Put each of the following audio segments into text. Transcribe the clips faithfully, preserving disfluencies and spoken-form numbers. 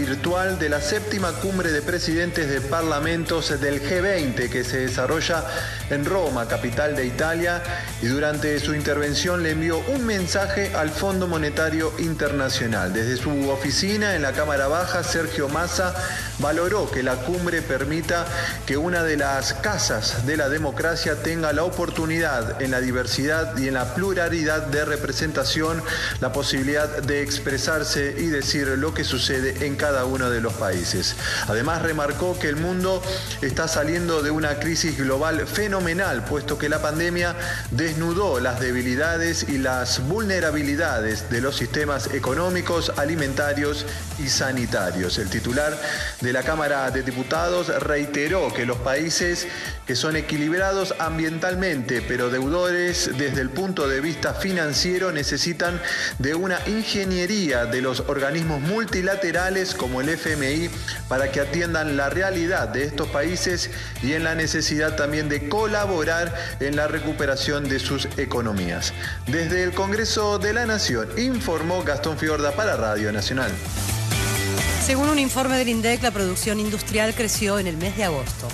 virtual de la séptima cumbre de presidentes de parlamentos del G veinte que se desarrolla en Roma, capital de Italia, y durante su intervención le envió un mensaje al Fondo Monetario Internacional. Desde su oficina en la Cámara Baja, Sergio Massa valoró que la cumbre permita que una de las casas de la democracia tenga la oportunidad en la diversidad y en la pluralidad de representación, la posibilidad de expresarse y decir lo que sucede en cada uno de los países. Además, remarcó que el mundo está saliendo de una crisis global fenomenal, puesto que la pandemia desnudó las debilidades y las vulnerabilidades de los sistemas económicos, alimentarios y sanitarios. El titular de la Cámara de Diputados reiteró que los países que son equilibrados ambientalmente, pero deudores desde el punto de vista financiero, necesitan de una ingeniería de los organismos multilaterales como el F M I para que atiendan la realidad de estos países y en la necesidad también de colaborar en la recuperación de sus economías. Desde el Congreso de la Nación, informó Gastón Fiorda para Radio Nacional. Según un informe del INDEC, la producción industrial creció en el mes de agosto.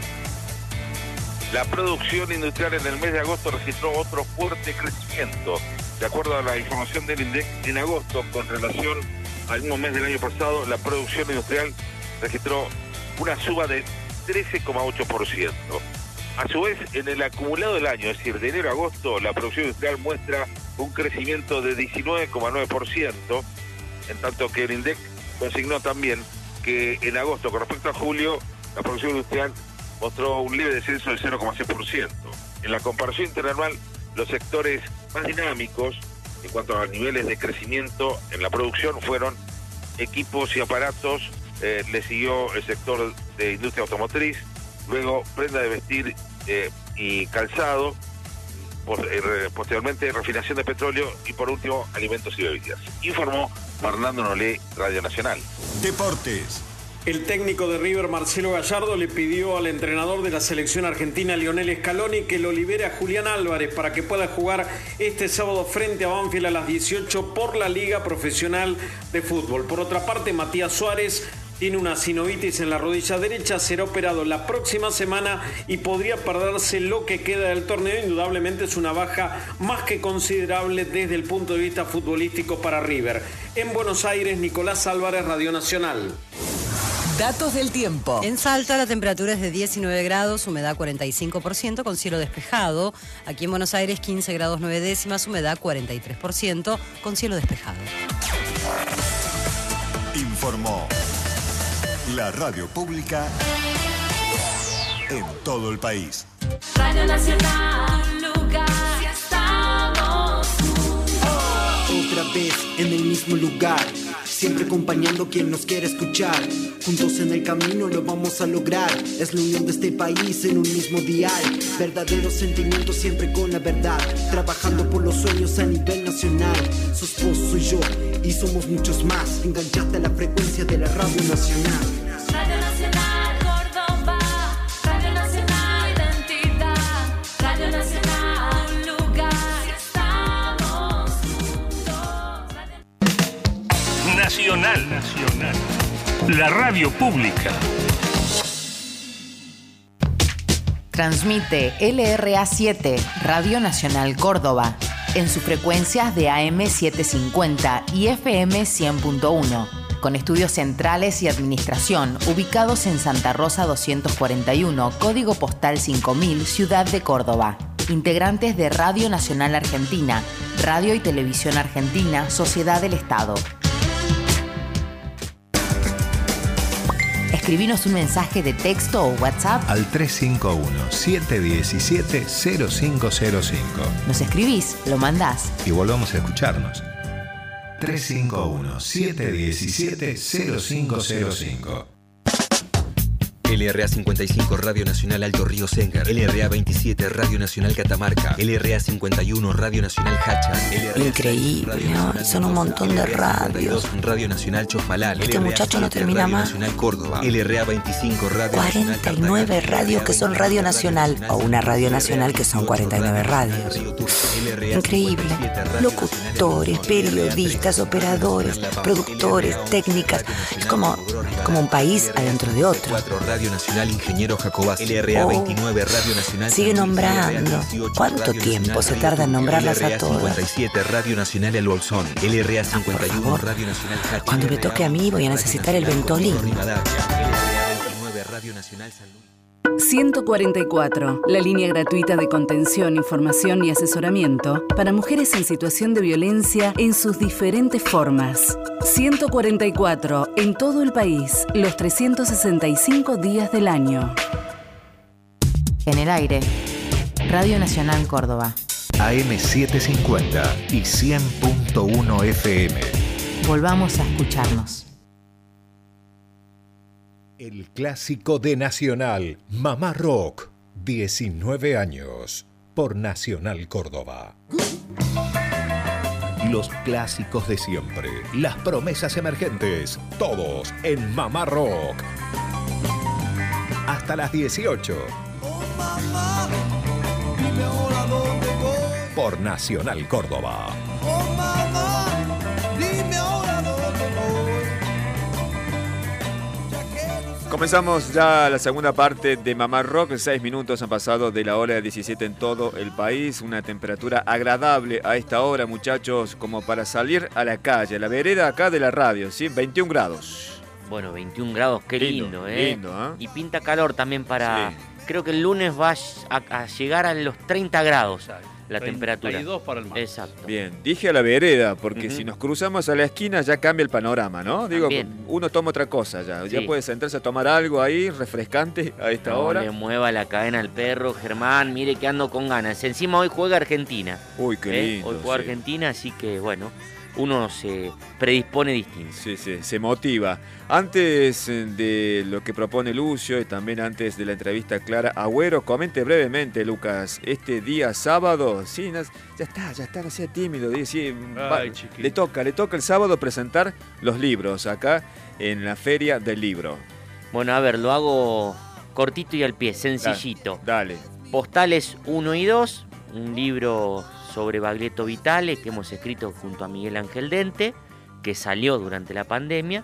La producción industrial en el mes de agosto registró otro fuerte crecimiento. De acuerdo a la información del INDEC, en agosto, con relación al mismo mes del año pasado, la producción industrial registró una suba de trece coma ocho por ciento. A su vez, en el acumulado del año, es decir, de enero a agosto, la producción industrial muestra un crecimiento de diecinueve coma nueve por ciento, en tanto que el INDEC consignó también que en agosto, con respecto a julio, la producción industrial mostró un leve descenso de cero coma seis por ciento. En la comparación interanual, los sectores más dinámicos en cuanto a niveles de crecimiento en la producción fueron equipos y aparatos, eh, le siguió el sector de industria automotriz, luego prenda de vestir eh, y calzado, por, eh, posteriormente refinación de petróleo y por último alimentos y bebidas. Informó Fernando Nolé, Radio Nacional. Deportes. El técnico de River, Marcelo Gallardo, le pidió al entrenador de la selección argentina, Lionel Scaloni, que lo libere a Julián Álvarez para que pueda jugar este sábado frente a Banfield a las dieciocho por la Liga Profesional de Fútbol. Por otra parte, Matías Suárez tiene una sinovitis en la rodilla derecha, será operado la próxima semana y podría perderse lo que queda del torneo. Indudablemente es una baja más que considerable desde el punto de vista futbolístico para River. En Buenos Aires, Nicolás Álvarez, Radio Nacional. Datos del tiempo. En Salta la temperatura es de diecinueve grados, humedad cuarenta y cinco por ciento con cielo despejado. Aquí en Buenos Aires quince grados nueve décimas, humedad cuarenta y tres por ciento con cielo despejado. Informó la radio pública en todo el país. Radio Nacional, un lugar, si estamos juntos. Otra vez en el mismo lugar, siempre acompañando a quien nos quiere escuchar. Juntos en el camino lo vamos a lograr. Es la unión de este país en un mismo dial. Verdaderos sentimientos siempre con la verdad. Trabajando por los sueños a nivel nacional. Sos vos, soy yo y somos muchos más. Enganchaste a la frecuencia de la Radio Nacional. Radio Nacional, Córdoba. Radio Nacional, identidad. Radio Nacional, un lugar, si estamos juntos. Nacional, Nacional. La radio pública. Transmite L R A siete, Radio Nacional Córdoba, en sus frecuencias de A M setecientos cincuenta y F M cien punto uno, con estudios centrales y administración ubicados en Santa Rosa doscientos cuarenta y uno, código postal cinco mil, Ciudad de Córdoba. Integrantes de Radio Nacional Argentina, Radio y Televisión Argentina, Sociedad del Estado. Escribinos un mensaje de texto o WhatsApp al tres cinco uno, siete uno siete, cero cinco cero cinco. Nos escribís, lo mandás y volvamos a escucharnos. tres cinco uno, siete uno siete, cero cinco cero cinco. L R A cincuenta y cinco Radio Nacional Alto Río Sengar, L R A veintisiete Radio Nacional Catamarca, L R A cincuenta y uno Radio Nacional Hacha, L R A Increíble, ¿no? Son un montón de radios. Radio Nacional Chosmalal, Este muchacho no termina Radio más. Nacional Córdoba, L R A veinticinco Radio Nacional cuarenta y nueve radios que son Radio Nacional o una Radio Nacional que son cuarenta y nueve radios. Increíble. Locutores, periodistas, operadores, productores, técnicas. Es como, como un país adentro de otro. Radio Nacional Ingeniero Jacobás, L R A veintinueve Radio Nacional. Sigue nombrando. ¿Cuánto tiempo se tarda en nombrarlas a todas? cincuenta y siete Radio Nacional El Bolsón, L R A cincuenta y uno Radio Nacional Hacha. Cuando me toque a mí voy a necesitar el Ventolin. Radio Nacional San Luis. ciento cuarenta y cuatro, la línea gratuita de contención, información y asesoramiento para mujeres en situación de violencia en sus diferentes formas. ciento cuarenta y cuatro, en todo el país, los trescientos sesenta y cinco días del año. En el aire, Radio Nacional Córdoba. A M setecientos cincuenta y cien punto uno F M. Volvamos a escucharnos. El clásico de Nacional, Mamá Rock, diecinueve años, por Nacional Córdoba. Los clásicos de siempre, las promesas emergentes, todos en Mamá Rock. Hasta las dieciocho. Por Nacional Córdoba. Comenzamos ya la segunda parte de Mamá Rock. Seis minutos han pasado de la hora de diecisiete en todo el país. Una temperatura agradable a esta hora, muchachos, como para salir a la calle, a la vereda acá de la radio, ¿sí? veintiún grados. Bueno, veintiún grados, qué lindo, Lindo, ¿eh? lindo, ¿eh? Y pinta calor también para... Sí. Creo que el lunes va a, a llegar a los treinta grados la temperatura. treinta y dos para el mar. Exacto. Bien, dije a la vereda, porque Ujú. si nos cruzamos a la esquina ya cambia el panorama, ¿no? Digo, También. uno toma otra cosa ya. Sí. Ya puede sentarse a tomar algo ahí, refrescante a esta No hora. le mueva la cadena al perro, Germán, mire que ando con ganas. Encima hoy juega Argentina. Uy, qué ¿eh? lindo. Hoy juega sí. Argentina, así que bueno, uno se predispone distinto. Sí, sí, se motiva. Antes eh, de lo que propone Lucio y también antes de la entrevista a Clara Agüero, comente brevemente, Lucas, este día sábado, sí, no, ya está, ya está, no sea tímido, di- sí, va- Ay, chiquito. le toca, le toca el sábado presentar los libros acá en la Feria del Libro. Bueno, a ver, lo hago cortito y al pie, sencillito. Dale. Postales uno y dos, un libro sobre Baglietto Vitale que hemos escrito junto a Miguel Ángel Dente, que salió durante la pandemia,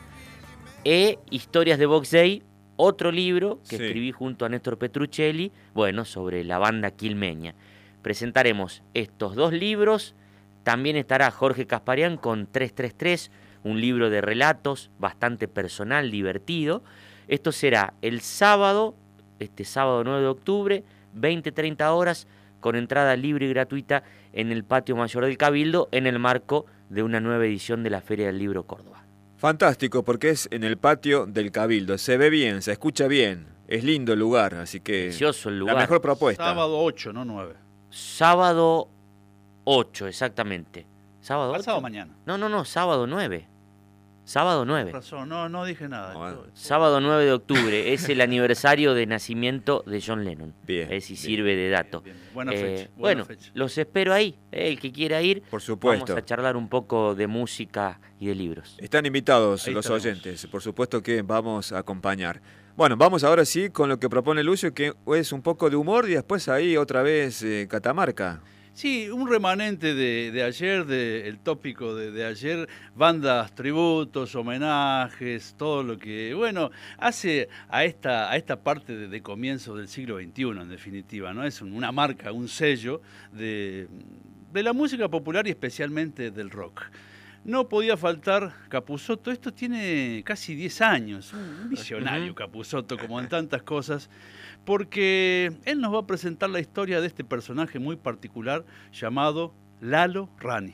e Historias de Box Day, otro libro que Sí. escribí junto a Néstor Petruccelli, bueno, sobre la banda quilmeña. Presentaremos estos dos libros, también estará Jorge Casparián con trescientos treinta y tres, un libro de relatos bastante personal, divertido. Esto será el sábado, este sábado nueve de octubre, veinte treinta horas, con entrada libre y gratuita en el Patio Mayor del Cabildo, en el marco de una nueva edición de la Feria del Libro Córdoba. Fantástico, porque es en el patio del Cabildo. Se ve bien, se escucha bien. Es lindo el lugar, así que... Precioso el lugar. La mejor propuesta. Sábado ocho, no nueve. Sábado ocho, exactamente. ¿Sábado ocho? Pasado mañana. No, no, no, sábado nueve. Sábado nueve. Razón, no, no dije nada. Esto- Sábado nueve de octubre, es el aniversario de nacimiento de John Lennon. Bien. Eh, si sirve de dato. Buena Eh, fecha, buena bueno, fecha. los espero ahí. eh, el que quiera ir, Por supuesto. vamos a charlar un poco de música y de libros. Están invitados Ahí los estaremos. oyentes, por supuesto que vamos a acompañar. Bueno, vamos ahora sí con lo que propone Lucio, que es un poco de humor y después ahí otra vez eh, Catamarca. Sí, un remanente de, de ayer, de, el tópico de, de ayer, bandas, tributos, homenajes, todo lo que, bueno, hace a esta, a esta parte de, de comienzo del siglo veintiuno, en definitiva, ¿no? Es un- una marca, un sello de, de la música popular y especialmente del rock. No podía faltar Capusotto, esto tiene casi diez años, un visionario Ujú. Capusotto, como en tantas cosas, porque él nos va a presentar la historia de este personaje muy particular llamado Lalo Rani.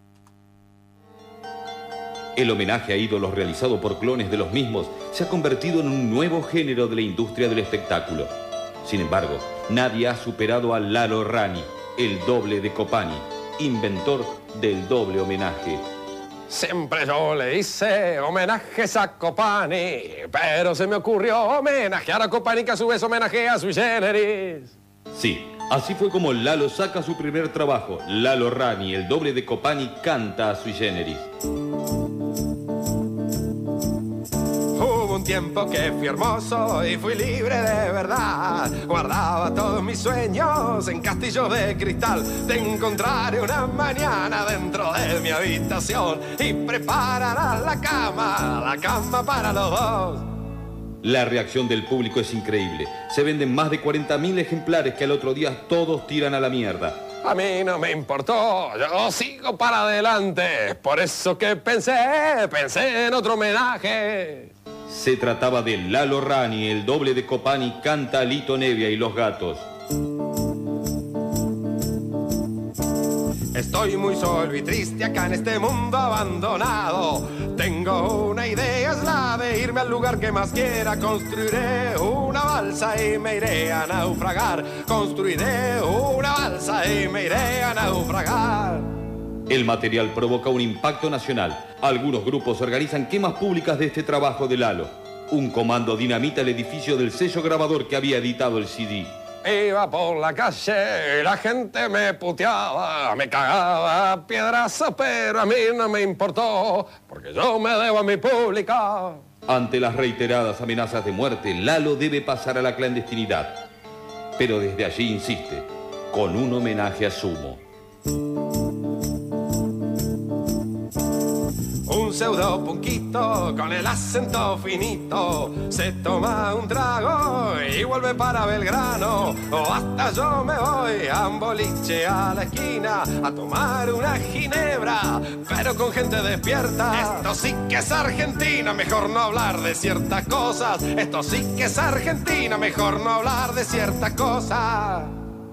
El homenaje a ídolos realizado por clones de los mismos se ha convertido en un nuevo género de la industria del espectáculo. Sin embargo, nadie ha superado a Lalo Rani, el doble de Copani, inventor del doble homenaje. Siempre yo le hice homenajes a Copani, pero se me ocurrió homenajear a Copani, que a su vez homenajea a Sui Generis. Sí, así fue como Lalo saca su primer trabajo. Lalo Rani, el doble de Copani, canta a Sui Generis. Hubo un tiempo que fui hermoso y fui libre de verdad. Guardaba todos mis sueños en castillos de cristal. Te encontraré una mañana dentro de mi habitación y prepararás la cama, la cama para los dos. La reacción del público es increíble. Se venden más de cuarenta mil ejemplares que al otro día todos tiran a la mierda. A mí no me importó, yo sigo para adelante. Por eso que pensé, pensé en otro homenaje. Se trataba de Lalo Rani, el doble de Copani, canta a Lito Nevia y los Gatos. Estoy muy solo y triste acá en este mundo abandonado. Tengo una idea, es la de irme al lugar que más quiera. Construiré una balsa y me iré a naufragar. Construiré una balsa y me iré a naufragar. El material provoca un impacto nacional. Algunos grupos organizan quemas públicas de este trabajo de Lalo. Un comando dinamita el edificio del sello grabador que había editado el C D. Iba por la calle y la gente me puteaba, me cagaba a piedrazo, pero a mí no me importó, porque yo me debo a mi pública. Ante las reiteradas amenazas de muerte, Lalo debe pasar a la clandestinidad. Pero desde allí insiste, con un homenaje a Sumo. Un pseudo punquito con el acento finito se toma un trago y vuelve para Belgrano. O hasta yo me voy a un boliche a la esquina a tomar una ginebra, pero con gente despierta. Esto sí que es Argentina, mejor no hablar de ciertas cosas. Esto sí que es Argentina, mejor no hablar de ciertas cosas.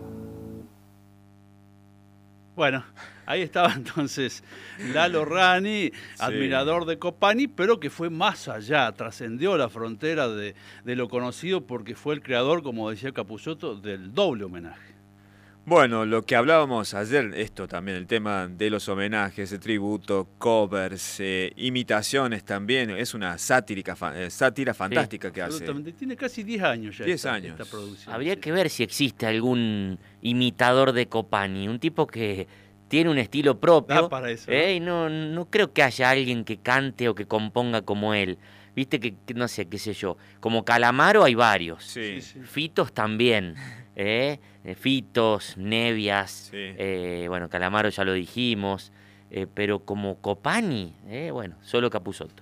Bueno, ahí estaba entonces Lalo Rani, admirador de Copani, pero que fue más allá, trascendió la frontera de, de lo conocido porque fue el creador, como decía Capusotto, del doble homenaje. Bueno, lo que hablábamos ayer, esto también, el tema de los homenajes, el tributo, covers, eh, imitaciones también, es una sátírica, eh, sátira fantástica sí, que hace. Tiene casi diez años ya diez esta, años. esta producción. Habría sí. que ver si existe algún imitador de Copani, un tipo que tiene un estilo propio. Ah, para eso. ¿eh? Y no, no creo que haya alguien que cante o que componga como él. Viste que, que no sé, qué sé yo, como Calamaro hay varios. Sí. Sí, sí. Fitos también. ¿eh? Fitos, Nevias, sí. eh, bueno, Calamaro ya lo dijimos, eh, pero como Copani, eh, bueno, solo Capusotto.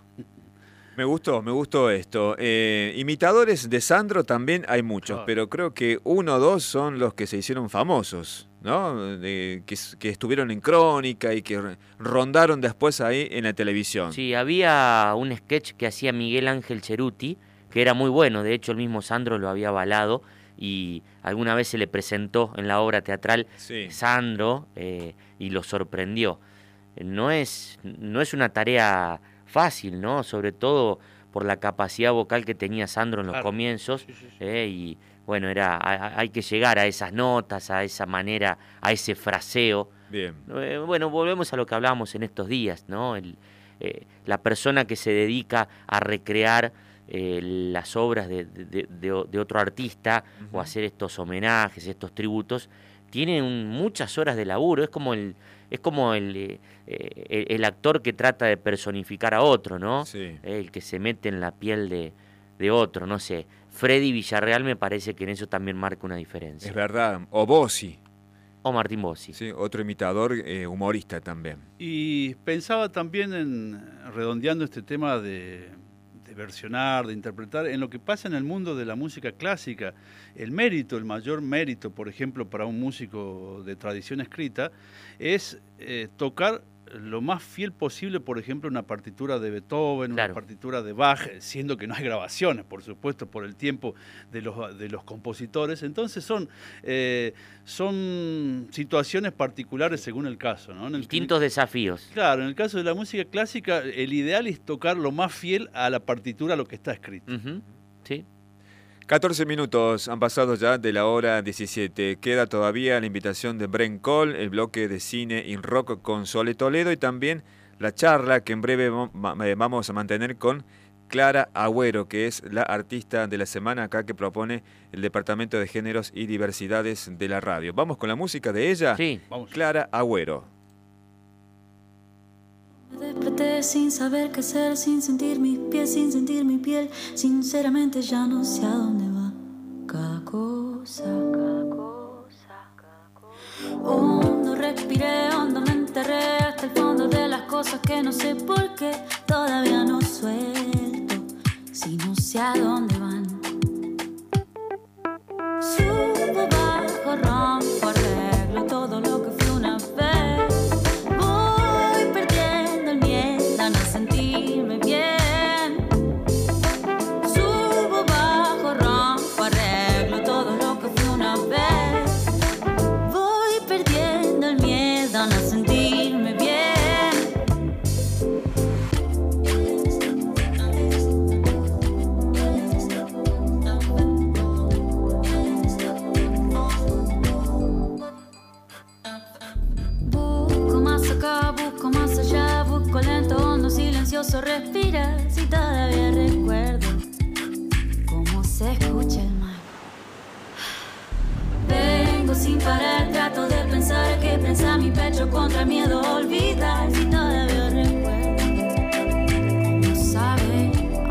Me gustó, me gustó esto. Eh, imitadores de Sandro también hay muchos, claro. Pero creo que uno o dos son los que se hicieron famosos, ¿no? De, que, que estuvieron en Crónica y que rondaron después ahí en la televisión. Sí, había un sketch que hacía Miguel Ángel Ceruti, que era muy bueno, de hecho el mismo Sandro lo había avalado, y alguna vez se le presentó en la obra teatral sí. Sandro eh, y lo sorprendió. No es, no es una tarea fácil, ¿no? Sobre todo por la capacidad vocal que tenía Sandro en los claro. comienzos sí, sí, sí. Eh, y bueno, era hay que llegar a esas notas, a esa manera, a ese fraseo. Bien. Eh, bueno, volvemos a lo que hablábamos en estos días, ¿no? El, eh, la persona que se dedica a recrear Eh, las obras de, de, de, de otro artista uh-huh. o hacer estos homenajes, estos tributos, tiene un, muchas horas de laburo. Es como el es como el, eh, el, el actor que trata de personificar a otro, ¿no? Sí. El que se mete en la piel de, de otro, no sé. Freddy Villarreal me parece que en eso también marca una diferencia. Es verdad. O Bossi. O Martín Bossi. Sí, otro imitador, eh, humorista también. Y pensaba también en, redondeando este tema de... de versionar, de interpretar, en lo que pasa en el mundo de la música clásica. El mérito, el mayor mérito, por ejemplo, para un músico de tradición escrita, es eh, tocar lo más fiel posible, por ejemplo, una partitura de Beethoven, claro. una partitura de Bach, siendo que no hay grabaciones, por supuesto, por el tiempo de los, de los compositores. Entonces son, eh, son situaciones particulares según el caso, ¿no? En el, distintos en, desafíos. Claro, en el caso de la música clásica, el ideal es tocar lo más fiel a la partitura, a lo que está escrito. Uh-huh. Sí. catorce minutos han pasado ya de la hora diecisiete. Queda todavía la invitación de Bren Cole, el bloque de cine y rock con Sole Toledo y también la charla que en breve vamos a mantener con Clara Agüero, que es la artista de la semana acá que propone el Departamento de Géneros y Diversidades de la radio. ¿Vamos con la música de ella? Sí, vamos. Clara Agüero. Me desperté sin saber qué hacer, sin sentir mis pies, sin sentir mi piel. Sinceramente ya no sé a dónde va cada cosa, cada cosa, cada cosa. Hondo respiré, hondo me enterré hasta el fondo de las cosas que no sé por qué todavía no suelto, si no sé a dónde van. Subo, bajo, rompo, arreglo todo lo que fui una vez. Voy perdiendo el miedo a no sentirme bien. Subo, bajo, rompo, arreglo todo lo que fui una vez. Voy perdiendo el miedo a no sentirme bien. Busco más acá, busco más allá, busco lento, hondo, silencioso, respira. Si todavía recuerdo cómo se escucha el mar. Vengo sin parar, trato de pensar que piensa mi pecho contra el miedo a olvidar. Si todavía recuerdo cómo sabe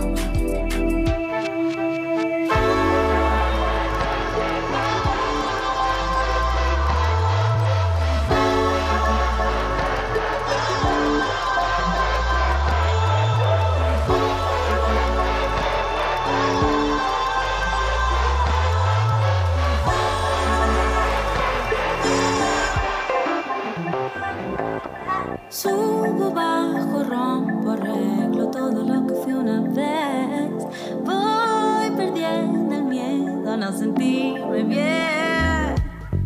Subo, bajo, rompo, arreglo todo lo que fui una vez. Voy perdiendo el miedo a no sentirme bien.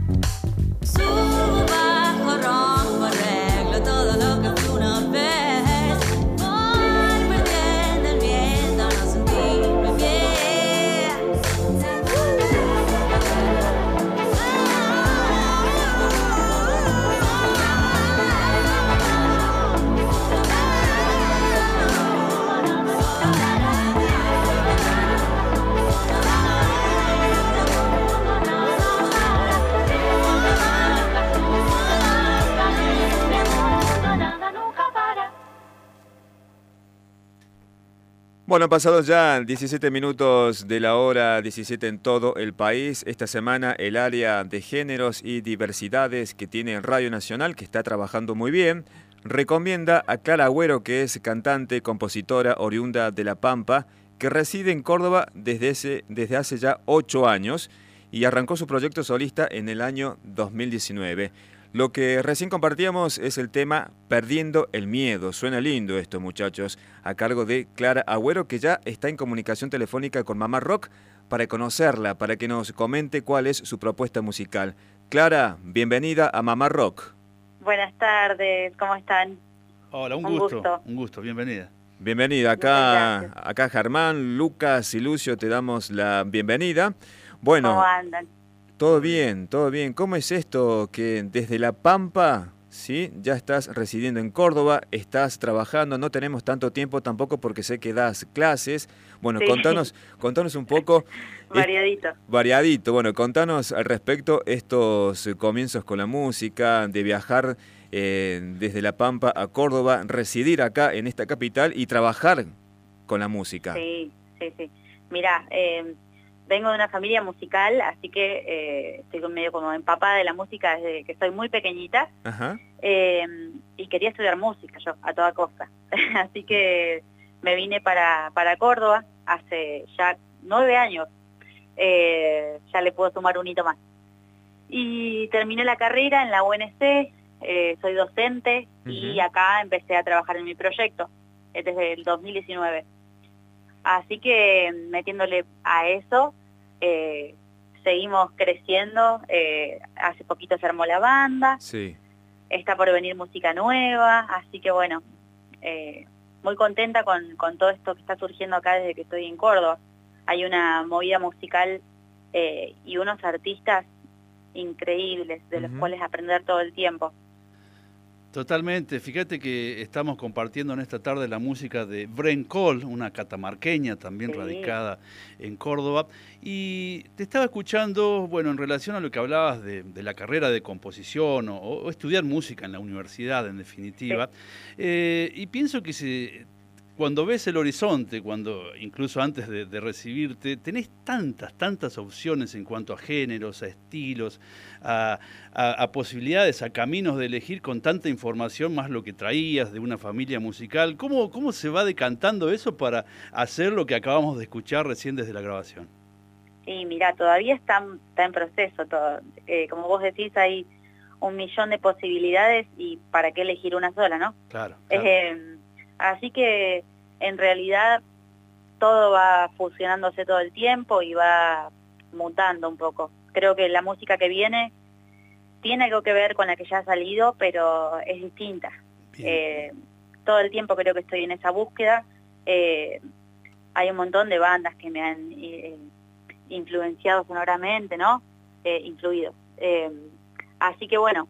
Subo, bajo, rompo, arreglo todo lo que fui una vez. Voy perdiendo el miedo a no sentirme bien. Bueno, pasados ya diecisiete minutos de la hora diecisiete en todo el país. Esta semana el área de géneros y diversidades que tiene Radio Nacional, que está trabajando muy bien, recomienda a Clara Agüero, que es cantante, compositora, oriunda de La Pampa, que reside en Córdoba desde, ese, desde hace ya ocho años y arrancó su proyecto solista en el año dos mil diecinueve. Lo que recién compartíamos es el tema Perdiendo el Miedo. Suena lindo esto, muchachos, a cargo de Clara Agüero, que ya está en comunicación telefónica con Mamá Rock para conocerla, para que nos comente cuál es su propuesta musical. Clara, bienvenida a Mamá Rock. Buenas tardes, ¿cómo están? Hola, un, un gusto, gusto, un gusto, bienvenida. Bienvenida, acá, acá Germán, Lucas y Lucio, te damos la bienvenida. Bueno, ¿cómo andan? Todo bien, todo bien. ¿Cómo es esto que desde La Pampa, sí, ya estás residiendo en Córdoba, estás trabajando, no tenemos tanto tiempo tampoco porque sé que das clases? Bueno, sí. contanos, contanos un poco. Variadito. Eh, variadito, bueno, contanos al respecto estos comienzos con la música, de viajar eh, desde La Pampa a Córdoba, residir acá en esta capital y trabajar con la música. Sí, sí, sí. Mirá, eh, vengo de una familia musical, así que eh, estoy medio como empapada de la música desde que soy muy pequeñita. Ajá. Eh, y quería estudiar música yo, a toda costa. Así que me vine para, para Córdoba hace ya nueve años. Eh, ya le puedo sumar un hito más. Y terminé la carrera en la U N C, eh, soy docente, uh-huh. y acá empecé a trabajar en mi proyecto eh, desde el dos mil diecinueve. Así que metiéndole a eso, eh, seguimos creciendo. Eh, hace poquito se armó la banda, sí. Está por venir música nueva, así que bueno, eh, muy contenta con, con todo esto que está surgiendo acá desde que estoy en Córdoba. Hay una movida musical eh, y unos artistas increíbles de los uh-huh. cuales aprender todo el tiempo. Totalmente. Fíjate que estamos compartiendo en esta tarde la música de Bren Cole, una catamarqueña también sí. radicada en Córdoba. Y te estaba escuchando, bueno, en relación a lo que hablabas de, de la carrera de composición o, o estudiar música en la universidad, en definitiva. Sí. Eh, y pienso que se... Cuando ves el horizonte, cuando incluso antes de, de recibirte, tenés tantas, tantas opciones en cuanto a géneros, a estilos, a, a, a posibilidades, a caminos de elegir con tanta información, más lo que traías de una familia musical. ¿Cómo, cómo se va decantando eso para hacer lo que acabamos de escuchar recién desde la grabación? Sí, mira, todavía está, está en proceso todo. Eh, como vos decís, hay un millón de posibilidades y para qué elegir una sola, ¿no? Claro. claro. Eh, Así que en realidad todo va fusionándose todo el tiempo y va mutando un poco. Creo que la música que viene tiene algo que ver con la que ya ha salido, pero es distinta. Eh, todo el tiempo creo que estoy en esa búsqueda. Eh, hay un montón de bandas que me han eh, influenciado sonoramente, ¿no? Eh, influido. Eh, así que bueno,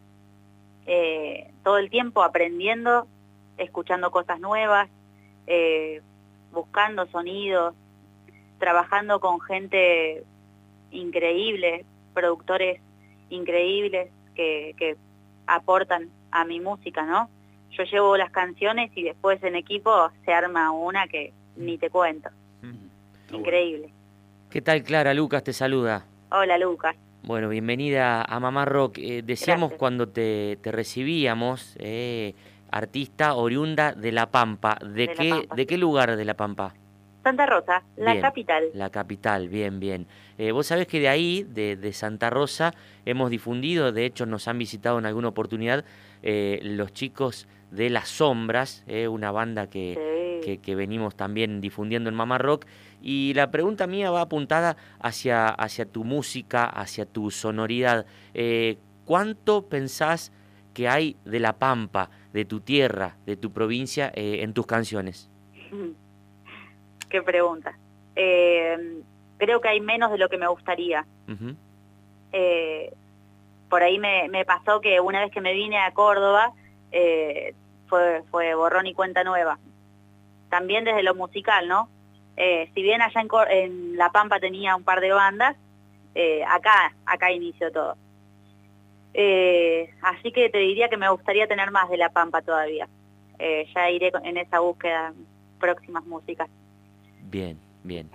eh, todo el tiempo aprendiendo, escuchando cosas nuevas, eh, buscando sonidos, trabajando con gente increíble, productores increíbles que, que aportan a mi música, ¿no? Yo llevo las canciones y después en equipo se arma una que ni te cuento. Mm, increíble. ¿Qué tal, Clara? Lucas te saluda. Hola, Lucas. Bueno, bienvenida a Mamá Rock. Eh, decíamos Gracias. cuando te, te recibíamos... Eh, artista oriunda de La Pampa. ¿De, de qué, La Pampa. ¿De qué lugar de La Pampa? Santa Rosa, la bien, capital. La capital, bien, bien. Eh, vos sabés que de ahí, de, de Santa Rosa, hemos difundido, de hecho nos han visitado en alguna oportunidad, eh, los chicos de Las Sombras, eh, una banda que, sí. que, que venimos también difundiendo en Mamá Rock. Y la pregunta mía va apuntada hacia, hacia tu música, hacia tu sonoridad. Eh, ¿Cuánto pensás que hay de La Pampa, de tu tierra, de tu provincia, eh, en tus canciones? Qué pregunta. Eh, creo que hay menos de lo que me gustaría. Uh-huh. eh, por ahí me, me pasó que una vez que me vine a Córdoba, eh, fue, fue borrón y cuenta nueva. También desde lo musical, ¿no? Eh, si bien allá en, Cor- en La Pampa tenía un par de bandas, eh, acá, acá inició todo. Eh, así que te diría que me gustaría tener más de La Pampa todavía. Eh, ya iré en esa búsqueda, próximas músicas. Bien, bien.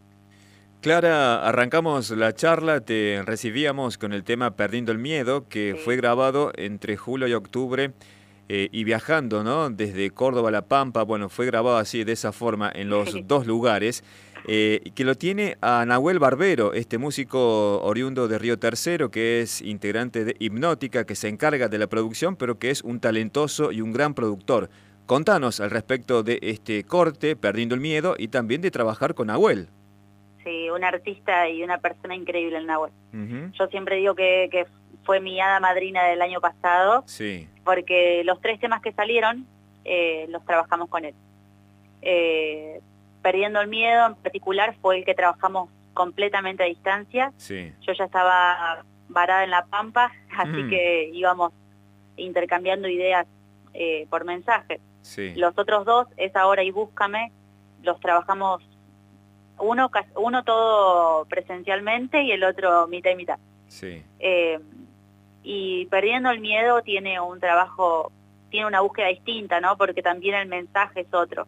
Clara, arrancamos la charla, te recibíamos con el tema Perdiendo el Miedo, que sí. fue grabado entre julio y octubre, eh, y viajando, ¿no? Desde Córdoba a La Pampa, bueno, fue grabado así, de esa forma, en los sí. dos lugares. Eh, que lo tiene a Nahuel Barbero, este músico oriundo de Río Tercero, que es integrante de Hipnótica, que se encarga de la producción, pero que es un talentoso y un gran productor. Contanos al respecto de este corte, Perdiendo el Miedo, y también de trabajar con Nahuel. Sí, un artista y una persona increíble el Nahuel. Uh-huh. Yo siempre digo que, que fue mi hada madrina del año pasado, sí. porque los tres temas que salieron eh, los trabajamos con él. Eh, Perdiendo el Miedo en particular fue el que trabajamos completamente a distancia. Sí. Yo ya estaba varada en La Pampa, así mm. que íbamos intercambiando ideas eh, por mensaje. Sí. Los otros dos, Esa Hora y Búscame, los trabajamos uno, uno todo presencialmente y el otro mitad y mitad. Sí. Eh, y Perdiendo el Miedo tiene un trabajo, tiene una búsqueda distinta, ¿no? Porque también el mensaje es otro.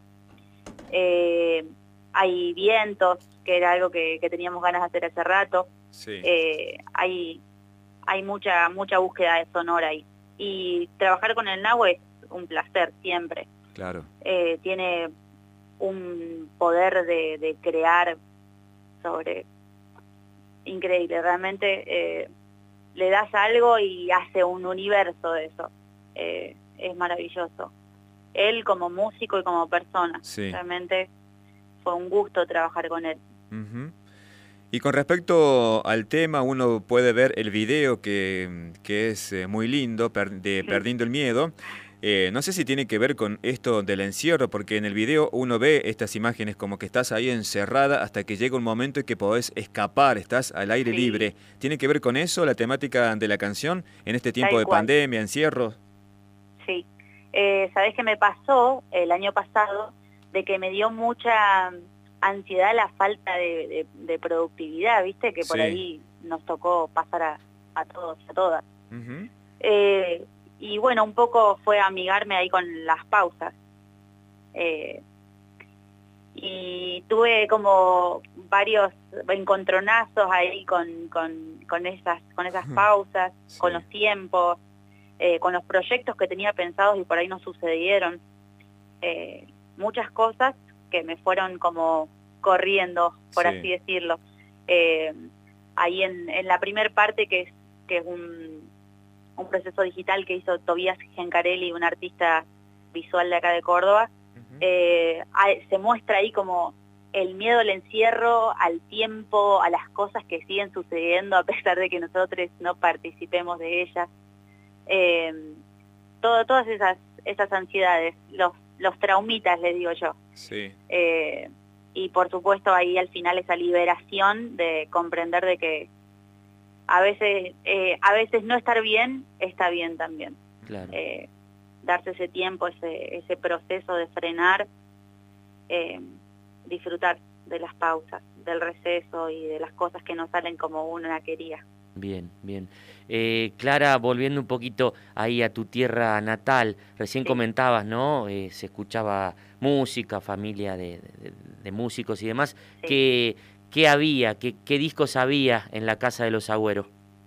Eh, hay vientos, que era algo que, que teníamos ganas de hacer hace rato. Sí. Eh, hay hay mucha mucha búsqueda sonora ahí. Y trabajar con el Nahue es un placer siempre. Claro. Eh, tiene un poder de, de crear sobre increíble. Realmente eh, le das algo y hace un universo de eso. Eh, es maravilloso. Él como músico y como persona. Sí. Realmente fue un gusto trabajar con él. Uh-huh. Y con respecto al tema, uno puede ver el video que, que es muy lindo, per, de Perdiendo el Miedo. Eh, no sé si tiene que ver con esto del encierro, porque en el video uno ve estas imágenes como que estás ahí encerrada hasta que llega un momento en que podés escapar, estás al aire sí. libre. ¿Tiene que ver con eso, la temática de la canción, en este tiempo Tal de cual. pandemia, encierro? Eh, ¿Sabés qué me pasó el año pasado? De que me dio mucha ansiedad la falta de, de, de productividad, ¿viste? Que por Sí. ahí nos tocó pasar a, a todos, a todas. Ujú. Eh, y bueno, un poco fue amigarme ahí con las pausas. Eh, y tuve como varios encontronazos ahí con, con, con esas, con esas pausas, Sí. con los tiempos, eh, con los proyectos que tenía pensados y por ahí no sucedieron. Eh, muchas cosas que me fueron como corriendo, por Sí. así decirlo. Eh, ahí en, en la primer parte, que es, que es un, un proceso digital que hizo Tobías Gencarelli, un artista visual de acá de Córdoba, eh, hay- se muestra ahí como el miedo al encierro, al tiempo, a las cosas que siguen sucediendo a pesar de que nosotros no participemos de ellas. Eh, todo, todas esas, esas ansiedades, los, los traumitas, les digo yo. Sí. Eh, y por supuesto ahí al final esa liberación de comprender de que a veces, eh, a veces no estar bien está bien también. Claro. Eh, darse ese tiempo, ese, ese proceso de frenar, eh, disfrutar de las pausas, del receso y de las cosas que no salen como uno quería. Bien, bien. Eh, Clara, volviendo un poquito ahí a tu tierra natal, recién comentabas, ¿no? Eh, se escuchaba música, familia de, de- de músicos y demás. ¿Qué, qué había, qué, qué discos había en la casa de los Agüero?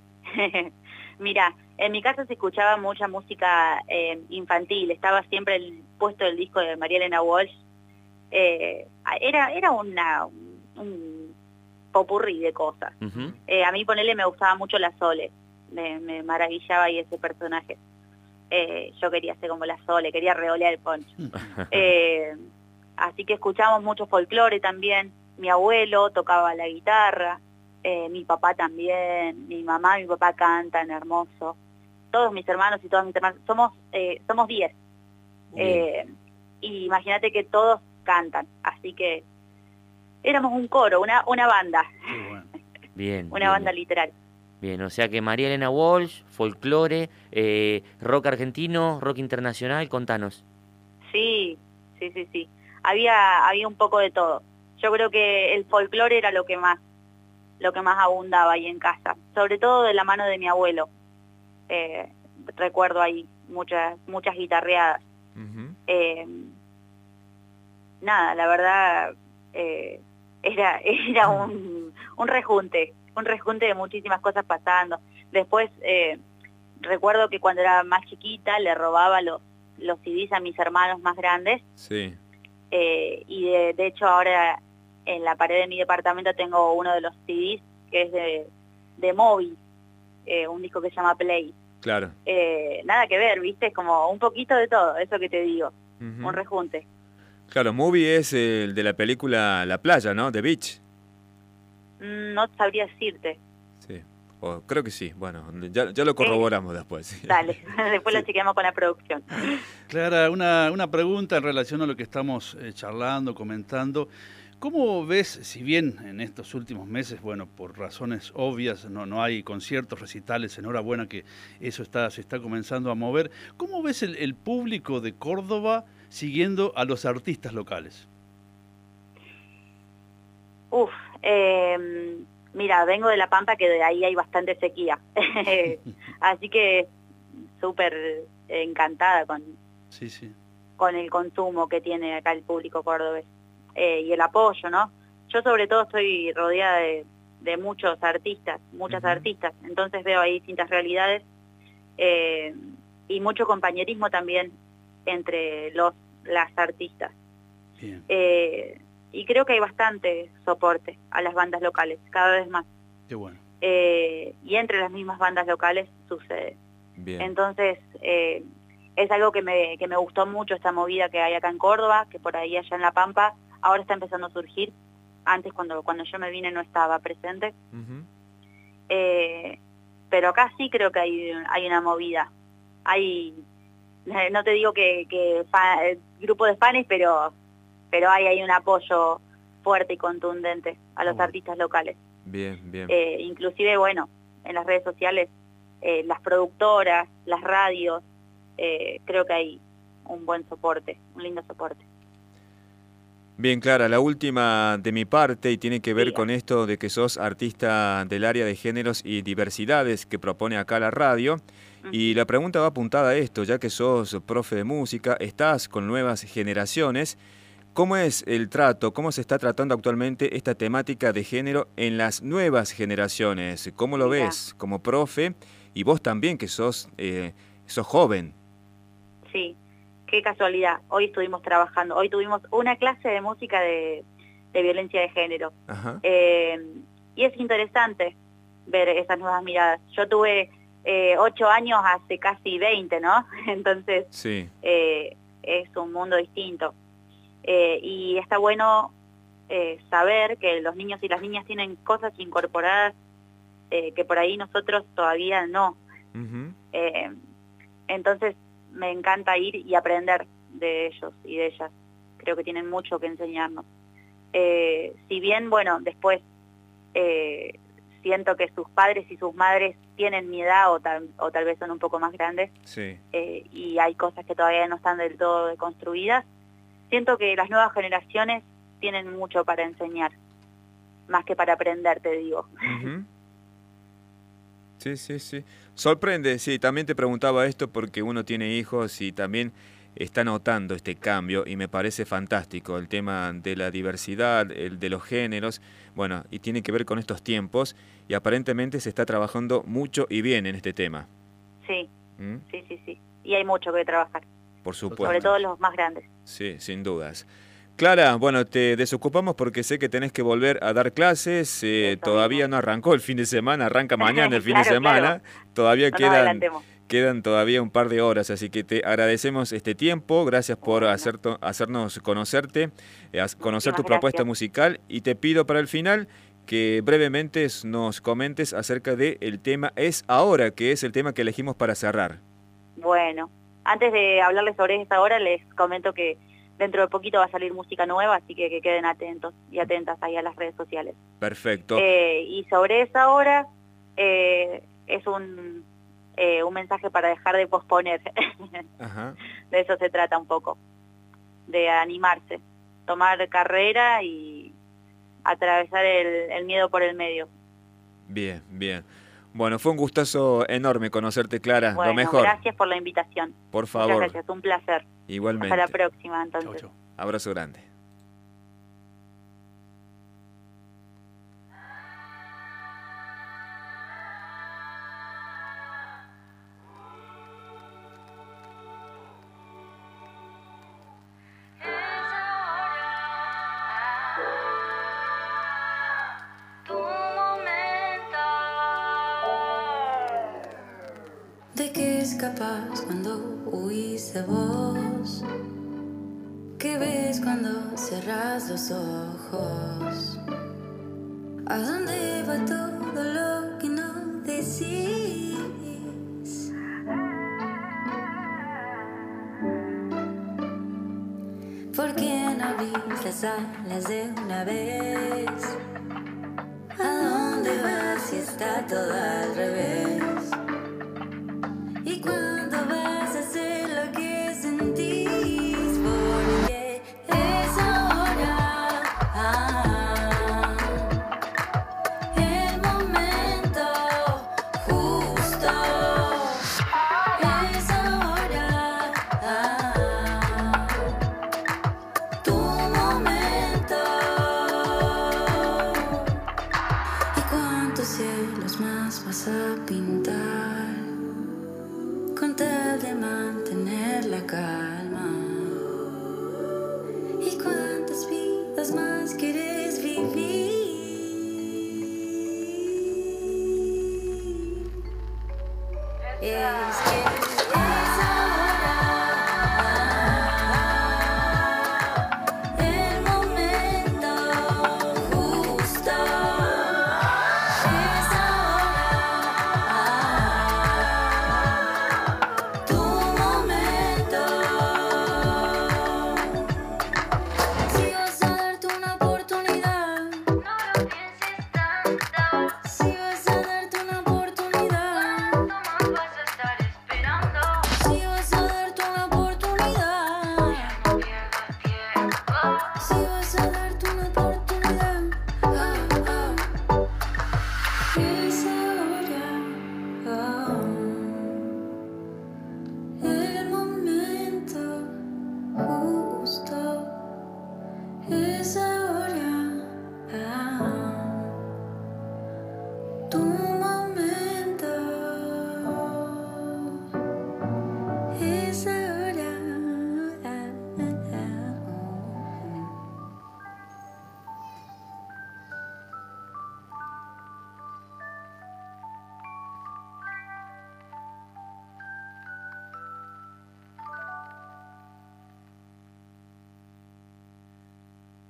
Mira, en mi casa se escuchaba mucha música eh, infantil, estaba siempre el, puesto el disco de María Elena Walsh. Eh, era era una, un, un popurrí de cosas. Ujú. Eh, a mí, ponele, me gustaba mucho la Sole, me, me maravillaba ahí ese personaje. Eh, yo quería ser como la Sole, quería revolear el poncho. Eh, así que escuchamos mucho folclore también. Mi abuelo tocaba la guitarra, eh, mi papá también, mi mamá y mi papá cantan hermoso. Todos mis hermanos y todas mis hermanas, somos eh, somos diez. Eh, y imagínate que todos cantan, así que éramos un coro, una, una banda, Bien. una bien, banda literal. Bien, o sea que María Elena Walsh, folclore, eh, rock argentino, rock internacional, contanos. Sí, sí, sí, sí. Había, había un poco de todo. Yo creo que el folclore era lo que más, lo que más abundaba ahí en casa, sobre todo de la mano de mi abuelo. Eh, recuerdo ahí muchas, muchas guitarreadas. Eh, nada, la verdad eh, era, era un, un rejunte, un rejunte de muchísimas cosas pasando. Después eh, recuerdo que cuando era más chiquita le robaba los, los C Ds a mis hermanos más grandes. Sí. Eh, y de, de hecho ahora en la pared de mi departamento tengo uno de los C Ds que es de, de Moby, eh, un disco que se llama Play. Claro. Eh, nada que ver, ¿viste? Es como un poquito de todo, eso que te digo, Ujú. un rejunte. Claro, Movie es el de la película La Playa, ¿no? The Beach. Mm, No sabría decirte, Sí. O creo que sí. Bueno, ya, ya lo corroboramos después. dale, después lo chequeamos con la producción. Clara, una, una pregunta en relación a lo que estamos eh, charlando, comentando. ¿Cómo ves, si bien en estos últimos meses, bueno, por razones obvias, no, no hay conciertos, recitales, enhorabuena que eso está, se está comenzando a mover, ¿cómo ves el, el público de Córdoba siguiendo a los artistas locales? Uf, eh, mira, vengo de La Pampa, que de ahí hay bastante sequía, así que súper encantada con, Sí, sí. con el consumo que tiene acá el público cordobés. Eh, y el apoyo, ¿no? Yo sobre todo estoy rodeada de, de muchos artistas, muchas artistas, entonces veo ahí distintas realidades eh, y mucho compañerismo también entre los las artistas. Eh, y creo que hay bastante soporte a las bandas locales, cada vez más. Qué bueno. Eh, y entre las mismas bandas locales sucede. Bien. Entonces, eh, es algo que me, que me gustó mucho, esta movida que hay acá en Córdoba, que por ahí allá en La Pampa ahora está empezando a surgir. Antes, cuando, cuando yo me vine, no estaba presente. Ujú. Eh, pero acá sí creo que hay, hay una movida. Hay, no te digo que, que fa- eh, grupo de fans, pero, pero hay, hay un apoyo fuerte y contundente a los artistas locales. Bien, bien. Eh, inclusive, bueno, en las redes sociales, eh, las productoras, las radios, eh, creo que hay un buen soporte, un lindo soporte. Bien, Clara, la última de mi parte y tiene que ver sí. con esto de que sos artista del área de géneros y diversidades que propone acá la radio. Uh-huh. Y la pregunta va apuntada a esto, ya que sos profe de música, estás con nuevas generaciones. ¿Cómo es el trato, cómo se está tratando actualmente esta temática de género en las nuevas generaciones? ¿Cómo lo Mira. ves como profe? Y vos también, que sos, eh, sos joven. Sí. Qué casualidad, hoy estuvimos trabajando, hoy tuvimos una clase de música de, de violencia de género. Eh, y es interesante ver esas nuevas miradas. Yo tuve eh, ocho años hace casi veinte, ¿no? Entonces sí. eh, es un mundo distinto. Eh, y está bueno eh, saber que los niños y las niñas tienen cosas incorporadas eh, que por ahí nosotros todavía no. Uh-huh. Eh, entonces, me encanta ir y aprender de ellos y de ellas. Creo que tienen mucho que enseñarnos. Eh, si bien, bueno, después eh, siento que sus padres y sus madres tienen mi edad o tal, o tal vez son un poco más grandes, sí. eh, y hay cosas que todavía no están del todo deconstruidas, siento que las nuevas generaciones tienen mucho para enseñar, más que para aprender, te digo. Uh-huh. Sí, sí, sí. Sorprende, sí, también te preguntaba esto porque uno tiene hijos y también está notando este cambio y me parece fantástico el tema de la diversidad, el de los géneros, bueno, y tiene que ver con estos tiempos y aparentemente se está trabajando mucho y bien en este tema. Sí, ¿Mm? sí, sí, sí. Y hay mucho que trabajar. Por supuesto. Sobre todo los más grandes. Sí, sin dudas. Clara, bueno, te desocupamos porque sé que tenés que volver a dar clases, eh, todavía no arrancó el fin de semana, arranca mañana el fin claro, de semana, claro. todavía no quedan, quedan todavía un par de horas, así que te agradecemos este tiempo, gracias por bueno. hacer to, hacernos conocerte, eh, conocer tu gracias. propuesta musical y te pido para el final que brevemente nos comentes acerca del tema Es Ahora, que es el tema que elegimos para cerrar. Bueno, antes de hablarles sobre esta hora les comento que dentro de poquito va a salir música nueva, así que que queden atentos y atentas ahí a las redes sociales. Perfecto. Eh, y sobre esa hora, eh, es un, eh, un mensaje para dejar de posponer. Ajá. De eso se trata un poco, de animarse, tomar carrera y atravesar el, el miedo por el medio. Bien, bien. Bueno, fue un gustazo enorme conocerte, Clara. Bueno, lo mejor. Gracias por la invitación. Por favor. Muchas gracias, un placer. Igualmente. Hasta la próxima, entonces. Chau, chau. Abrazo grande. ¿De qué es capaz cuando huís de vos? ¿Qué ves cuando cerrás los ojos? ¿A dónde va todo lo que no decís? ¿Por qué no abrís las alas de una vez? ¿A dónde vas si está todo al revés? ¿Y cuándo vas a hacer lo que sentís? Porque es ahora, ah, el momento justo. Es ahora, ah, tu momento. ¿Y cuántos cielos más vas a pintar?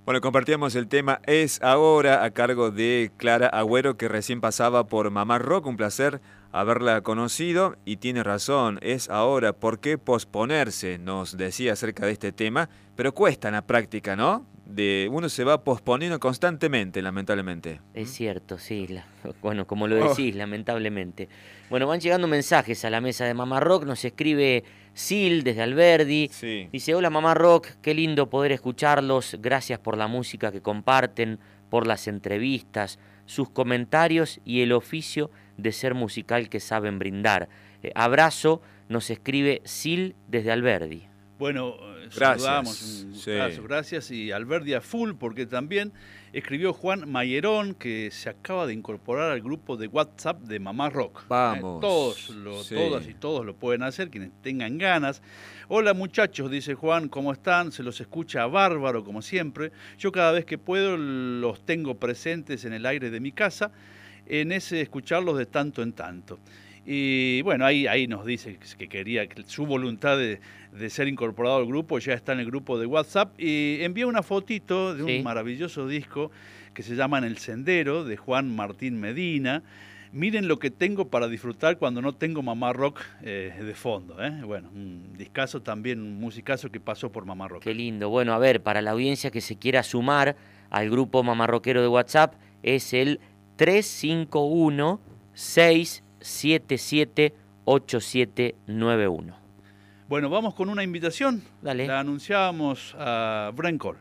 Bueno, compartíamos el tema Es Ahora a cargo de Clara Agüero, que recién pasaba por Mamá Rock. Un placer haberla conocido y tiene razón, es ahora. ¿Por qué posponerse? Nos decía acerca de este tema, pero cuesta en la práctica, ¿no? De uno se va posponiendo constantemente, lamentablemente. Es cierto, sí. La, bueno, como lo decís, oh. lamentablemente. Bueno, van llegando mensajes a la mesa de Mamá Rock. Nos escribe Sil desde Alberdi. Sí. Dice, hola Mamá Rock, qué lindo poder escucharlos. Gracias por la música que comparten, por las entrevistas, sus comentarios y el oficio de ser musical que saben brindar. Eh, abrazo, nos escribe Sil desde Alberdi. Bueno, gracias. Saludamos, un sí. abrazo, gracias. Y Alberdi a full, porque también escribió Juan Mayerón, que se acaba de incorporar al grupo de WhatsApp de Mamá Rock. Vamos. Eh, todos, lo, sí. todas y todos lo pueden hacer, quienes tengan ganas. Hola muchachos, dice Juan, ¿cómo están? Se los escucha bárbaro, como siempre. Yo cada vez que puedo los tengo presentes en el aire de mi casa, en ese escucharlos de tanto en tanto. Y bueno, ahí, ahí nos dice que quería, que su voluntad de, de ser incorporado al grupo ya está en el grupo de WhatsApp, y envía una fotito de un sí. maravilloso disco que se llama En el Sendero, de Juan Martín Medina. Miren lo que tengo para disfrutar cuando no tengo Mamá Rock eh, de fondo. ¿eh? Bueno, un discazo también, un musicazo que pasó por Mamá Rock. Qué lindo. Bueno, a ver, para la audiencia que se quiera sumar al grupo Mamá Rockero de WhatsApp, es el tres cinco uno seis siete siete ocho siete nueve uno. Bueno, vamos con una invitación. Dale. La anunciábamos a Brencol.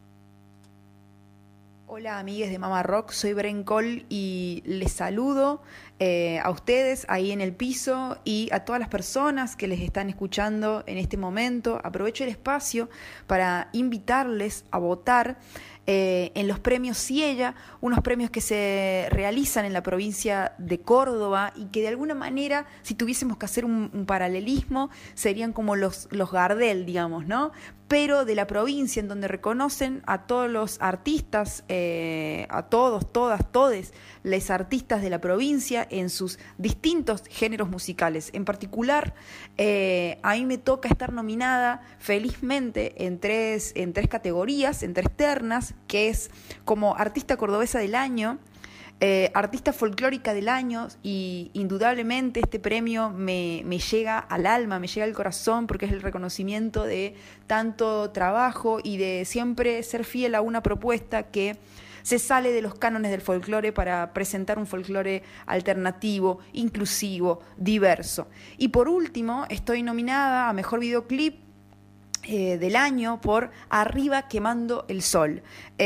Hola amigues de Mamá Rock, soy Brencol y les saludo eh, a ustedes ahí en el piso y a todas las personas que les están escuchando en este momento. Aprovecho el espacio para invitarles a votar Eh, en los premios Ciella, unos premios que se realizan en la provincia de Córdoba y que de alguna manera, si tuviésemos que hacer un, un paralelismo, serían como los, los Gardel, digamos, ¿no? Pero de la provincia, en donde reconocen a todos los artistas, eh, a todos, todas, todes, les artistas de la provincia en sus distintos géneros musicales. En particular, eh, a mí me toca estar nominada felizmente en tres, en tres categorías, en tres ternas, que es como artista cordobesa del año, eh, artista folclórica del año, y indudablemente este premio me, me llega al alma, me llega al corazón, porque es el reconocimiento de tanto trabajo y de siempre ser fiel a una propuesta que se sale de los cánones del folclore para presentar un folclore alternativo, inclusivo, diverso. Y por último, estoy nominada a Mejor Videoclip Eh, del año por Arriba Quemando el Sol.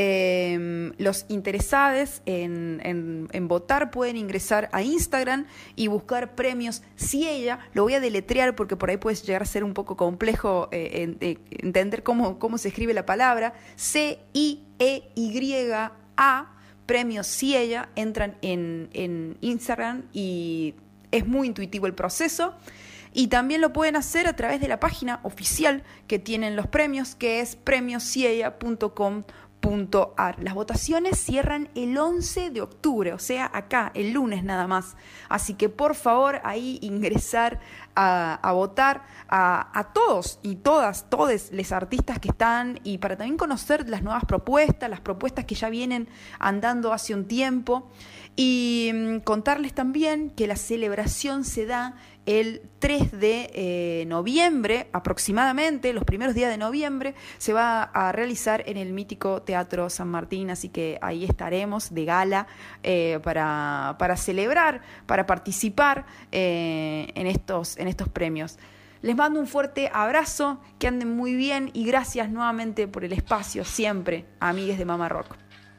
Eh, los interesados en, en, en votar pueden ingresar a Instagram y buscar premios Ciella. Lo voy a deletrear porque por ahí puede llegar a ser un poco complejo eh, en, eh, entender cómo, cómo se escribe la palabra. C I E Y A, premios Ciella. Entran en, en Instagram y es muy intuitivo el proceso. Y también lo pueden hacer a través de la página oficial que tienen los premios, que es premios ciella punto com punto a r. Las votaciones cierran el once de octubre, o sea, acá, el lunes nada más. Así que por favor, ahí ingresar a, a votar a, a todos y todas, todos los artistas que están, y para también conocer las nuevas propuestas, las propuestas que ya vienen andando hace un tiempo. Y mmm, contarles también que la celebración se da el tres de eh, noviembre, aproximadamente, los primeros días de noviembre, se va a realizar en el mítico Teatro San Martín, así que ahí estaremos de gala eh, para, para celebrar, para participar eh, en, estos, en estos premios. Les mando un fuerte abrazo, que anden muy bien y gracias nuevamente por el espacio, siempre, amigues de Mamá Rock.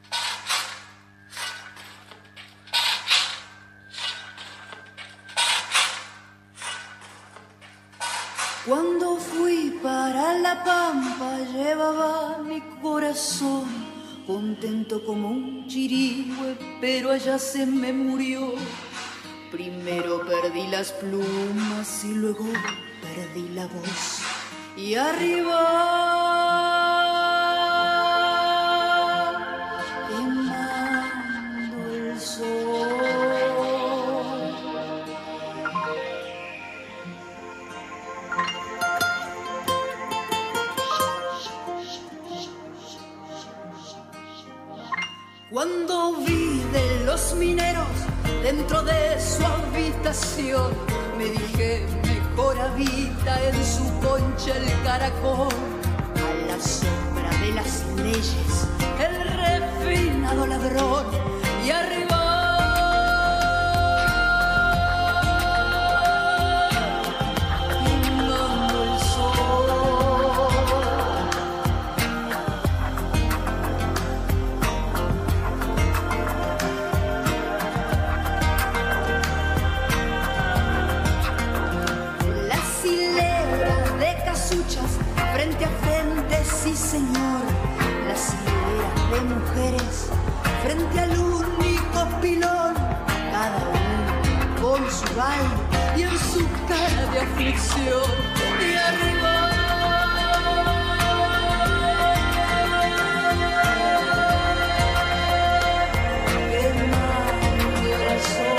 Cuando fui para la pampa llevaba mi corazón contento como un chirigüe, pero allá se me murió. Primero perdí las plumas y luego perdí la voz. Y arriba quemando el sol. Cuando vi de los mineros dentro de su habitación, me dije, mejor habita en su concha el caracol. A la sombra de las leyes, el refinado ladrón, y arriba quemando el sol. Las hileras de casuchas frente a frente, sí señor, las hileras de mujeres frente al único pilón, cada uno con su baile y en su cara de aflicción, y arriba quemando el sol.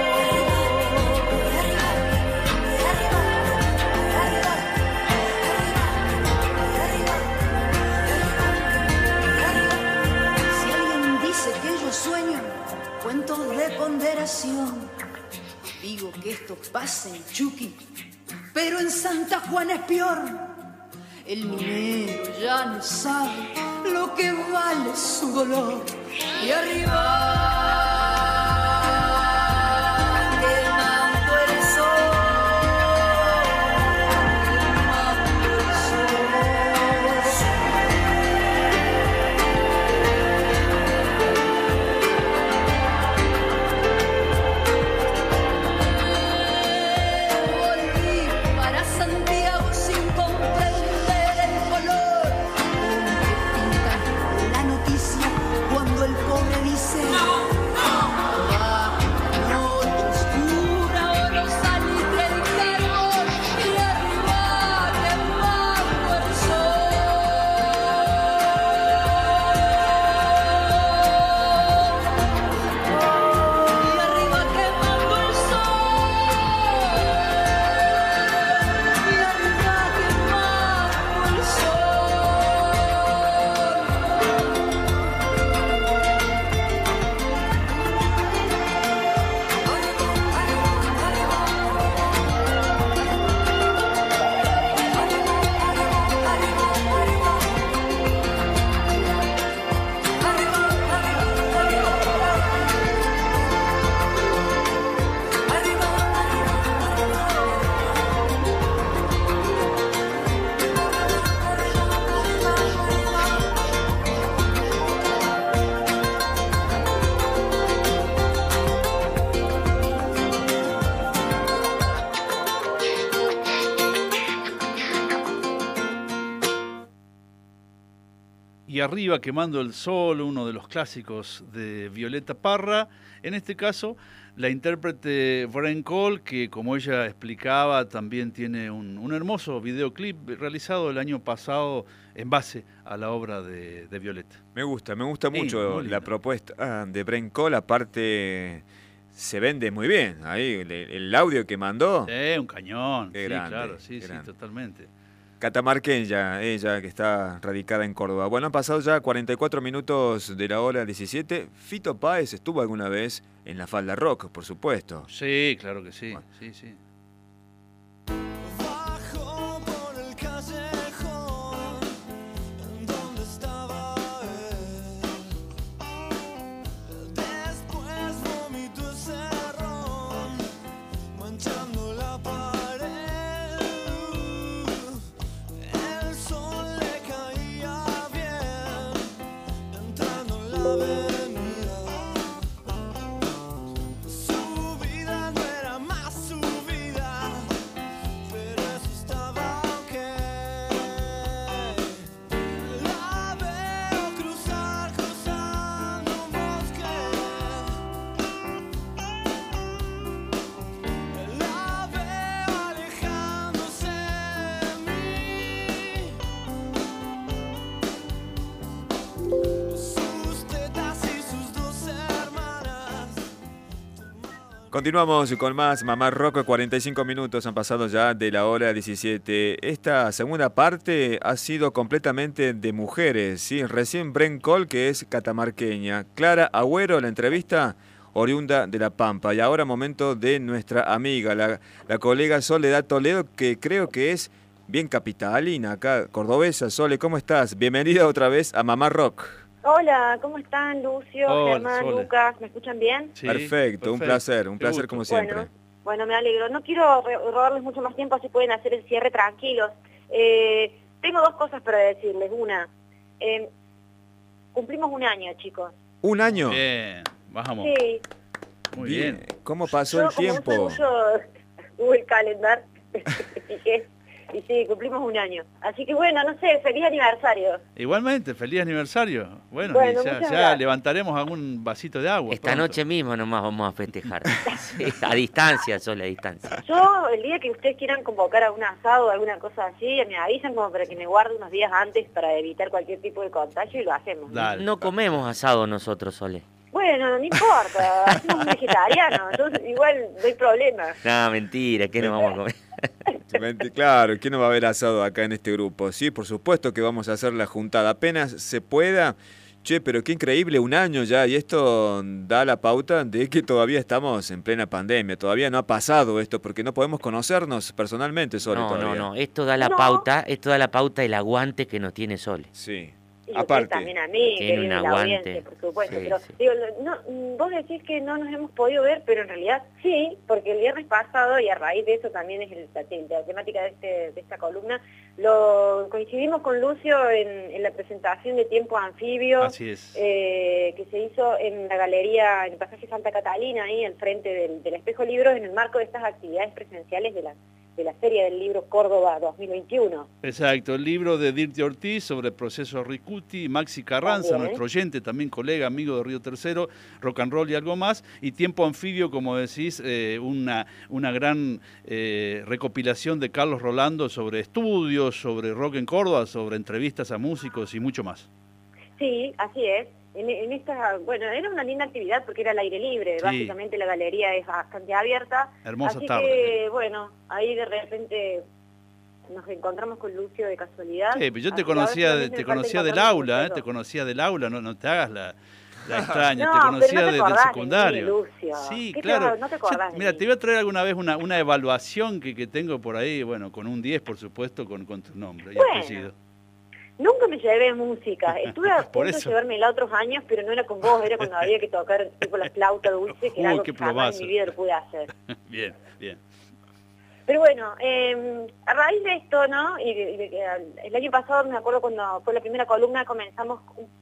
Sueño cuentos de ponderación. Digo que esto pasa en Chucky, pero en Santa Juana es peor. El minero ya no sabe lo que vale su dolor. Y arriba Y arriba quemando el sol, uno de los clásicos de Violeta Parra. En este caso, la intérprete Bren Cole, que como ella explicaba, también tiene un, un hermoso videoclip realizado el año pasado en base a la obra de, de Violeta. Me gusta, me gusta Sí, mucho muy la propuesta de Bren Cole, aparte se vende muy bien. Ahí el, el audio que mandó. Eh, un cañón. Qué sí, grande, claro, sí, qué sí, grande. totalmente. Catamarqueña, ella que está radicada en Córdoba. Bueno, han pasado ya cuarenta y cuatro minutos de la hora diecisiete. Fito Páez estuvo alguna vez en la Falda Rock, por supuesto. Sí, claro que sí, bueno. sí, sí. Bajo por el callejón donde estaba él. Después vomitó ese ron, manchando la pared. El sol le caía bien, entrando en la avenida. Su vida no era más su vida. Continuamos con más Mamá Rock, cuarenta y cinco minutos han pasado ya de la hora diecisiete. Esta segunda parte ha sido completamente de mujeres, ¿sí? Recién Bren Cole, que es catamarqueña. Clara Agüero, la entrevista, oriunda de La Pampa. Y ahora momento de nuestra amiga, la, la colega Soledad Toledo, que creo que es bien capitalina, acá, cordobesa. Sole, ¿cómo estás? Bienvenida otra vez a Mamá Rock. Hola, ¿cómo están Lucio, Hola, Germán, Sole. Lucas? ¿Me escuchan bien? Sí, perfecto, un placer, un placer como siempre. Bueno, bueno, me alegro. No quiero re- robarles mucho más tiempo, así pueden hacer el cierre tranquilos. Eh, tengo dos cosas para decirles. Una, eh, cumplimos un año, chicos. ¿Un año? Bien, vamos. Sí. Muy bien. bien. ¿Cómo pasó Yo, el tiempo? como uso mucho Google Calendar, fijé, y sí, cumplimos un año. Así que bueno, no sé, feliz aniversario. Igualmente, feliz aniversario. Bueno, Bueno, y ya, muchas ya gracias. levantaremos algún vasito de agua. Esta pronto. noche mismo nomás vamos a festejar. Sí, a distancia, solo a distancia. Yo, el día que ustedes quieran convocar a un asado o alguna cosa así, me avisan como para que me guarde unos días antes para evitar cualquier tipo de contagio y lo hacemos. ¿no? No comemos asado nosotros, Sole. Bueno, no importa, hacemos un vegetariano, yo igual no hay problema. No, mentira, ¿qué nos vamos a comer? Mente- Claro, ¿quién no va a haber asado acá en este grupo? Sí, por supuesto que vamos a hacer la juntada. Apenas se pueda. Che, pero qué increíble, un año ya. Y esto da la pauta de que todavía estamos en plena pandemia. Todavía no ha pasado esto porque no podemos conocernos personalmente, Sole, No, no, todavía. no, esto da la No. pauta, esto da la pauta el aguante que nos tiene Sole. Sí. Y ustedes también a mí, Tiene que un viene la aguante. audiencia, por supuesto. Sí, pero sí. digo, no, vos decís que no nos hemos podido ver, pero en realidad sí, porque el viernes pasado, y a raíz de eso también es el- la, te- la temática de, este, de esta columna, lo coincidimos con Lucio en, en la presentación de Tiempo Anfibio, Así es. eh, que se hizo en la galería, en el pasaje Santa Catalina, ahí al frente del, del Espejo Libros, en el marco de estas actividades presenciales de la, de la Feria del Libro Córdoba dos mil veintiuno. Exacto, el libro de Dirty Ortiz sobre el proceso Ricuti, Maxi Carranza, También. nuestro oyente, también colega, amigo de Río Tercero, rock and roll y algo más, y Tiempo Anfibio, como decís, eh, una, una gran eh, recopilación de Carlos Rolando sobre estudios, sobre rock en Córdoba, sobre entrevistas a músicos y mucho más. Sí, así es. En, en esta, bueno, era una linda actividad porque era al aire libre, Sí. básicamente la galería es bastante abierta. Hermosa así tarde. que, bueno, ahí de repente nos encontramos con Lucio de casualidad. Sí, pero yo te Así que ahora conocía, solamente de- me te falta conocía del encontrarnos con aula, eh, ustedes te dos. conocía del aula, no, no te hagas la, la extraña, No, te pero conocía no te de- del acordás de mí, secundario. Lucio. Sí, ¿Qué te claro. va- no te acordás Yo- de mira, mí? te voy a traer alguna vez una, una evaluación que, que tengo por ahí, bueno, con un diez, por supuesto, con, con tu nombre y Bueno, apellido. Nunca me llevé música. Estuve a Por punto de eso. llevármela otros años, pero no era con vos, era cuando había que tocar tipo la flauta dulce, que era Uy, algo qué que jamás plomazo. en mi vida lo pude hacer. Bien, bien. Pero bueno, eh, a raíz de esto, ¿no? Y de, y de que al- el año pasado, me acuerdo cuando fue la primera columna, comenzamos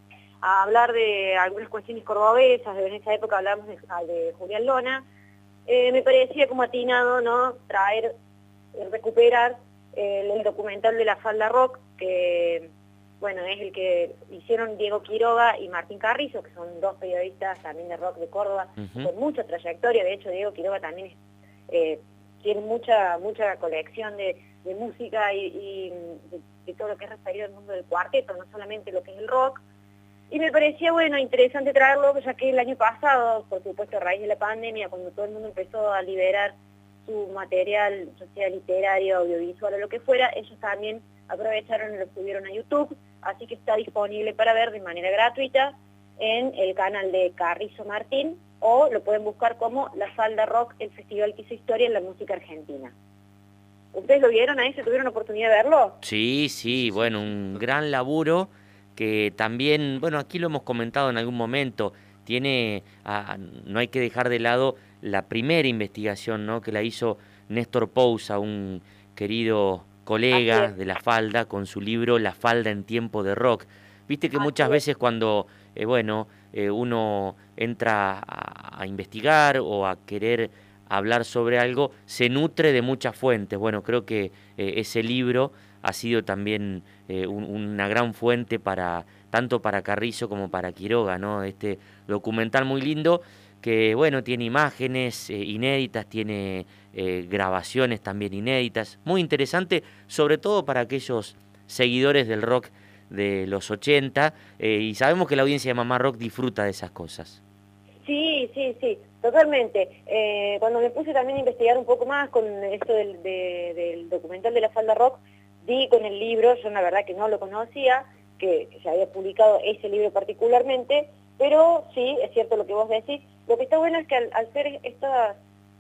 a hablar de algunas cuestiones cordobesas, en esa época hablábamos de, de Julián Lona, eh, me parecía como atinado, ¿no? Traer, eh, recuperar eh, el documental de la falda rock, que, bueno, es el que hicieron Diego Quiroga y Martín Carrizo, que son dos periodistas también de rock de Córdoba, Ujú. con mucha trayectoria. De hecho, Diego Quiroga también es, eh, tiene mucha mucha colección de, de música y, y de, de todo lo que es referido al mundo del cuarteto, no solamente lo que es el rock. Y me parecía, bueno, interesante traerlo, ya que el año pasado, por supuesto a raíz de la pandemia, cuando todo el mundo empezó a liberar su material, ya sea literario, audiovisual o lo que fuera, ellos también aprovecharon y lo subieron a YouTube, así que está disponible para ver de manera gratuita en el canal de Carrizo Martín, o lo pueden buscar como La Falda Rock, el festival que hizo historia en la música argentina. ¿Ustedes lo vieron ahí? ¿Se tuvieron oportunidad de verlo? Sí, sí, bueno, un gran laburo que también, bueno, aquí lo hemos comentado en algún momento, tiene, ah, no hay que dejar de lado la primera investigación, ¿no?, que la hizo Néstor Pousa, un querido colega de La Falda, con su libro La Falda en tiempo de rock. Viste que muchas veces cuando, eh, bueno, eh, uno entra a, a investigar o a querer hablar sobre algo, se nutre de muchas fuentes. Bueno, creo que eh, ese libro ha sido también eh, un- una gran fuente para tanto para Carrizo como para Quiroga, ¿no? Este documental muy lindo que, bueno, tiene imágenes eh, inéditas, tiene eh, grabaciones también inéditas, muy interesante, sobre todo para aquellos seguidores del rock de los ochenta, eh, y sabemos que la audiencia de Mamá Rock disfruta de esas cosas. Sí, sí, sí, totalmente. Eh, cuando me puse también a investigar un poco más con esto del, de- del documental de la falda rock, di con el libro, yo la verdad que no lo conocía, que, que se había publicado ese libro particularmente, pero sí, es cierto lo que vos decís. Lo que está bueno es que al, al ser estas,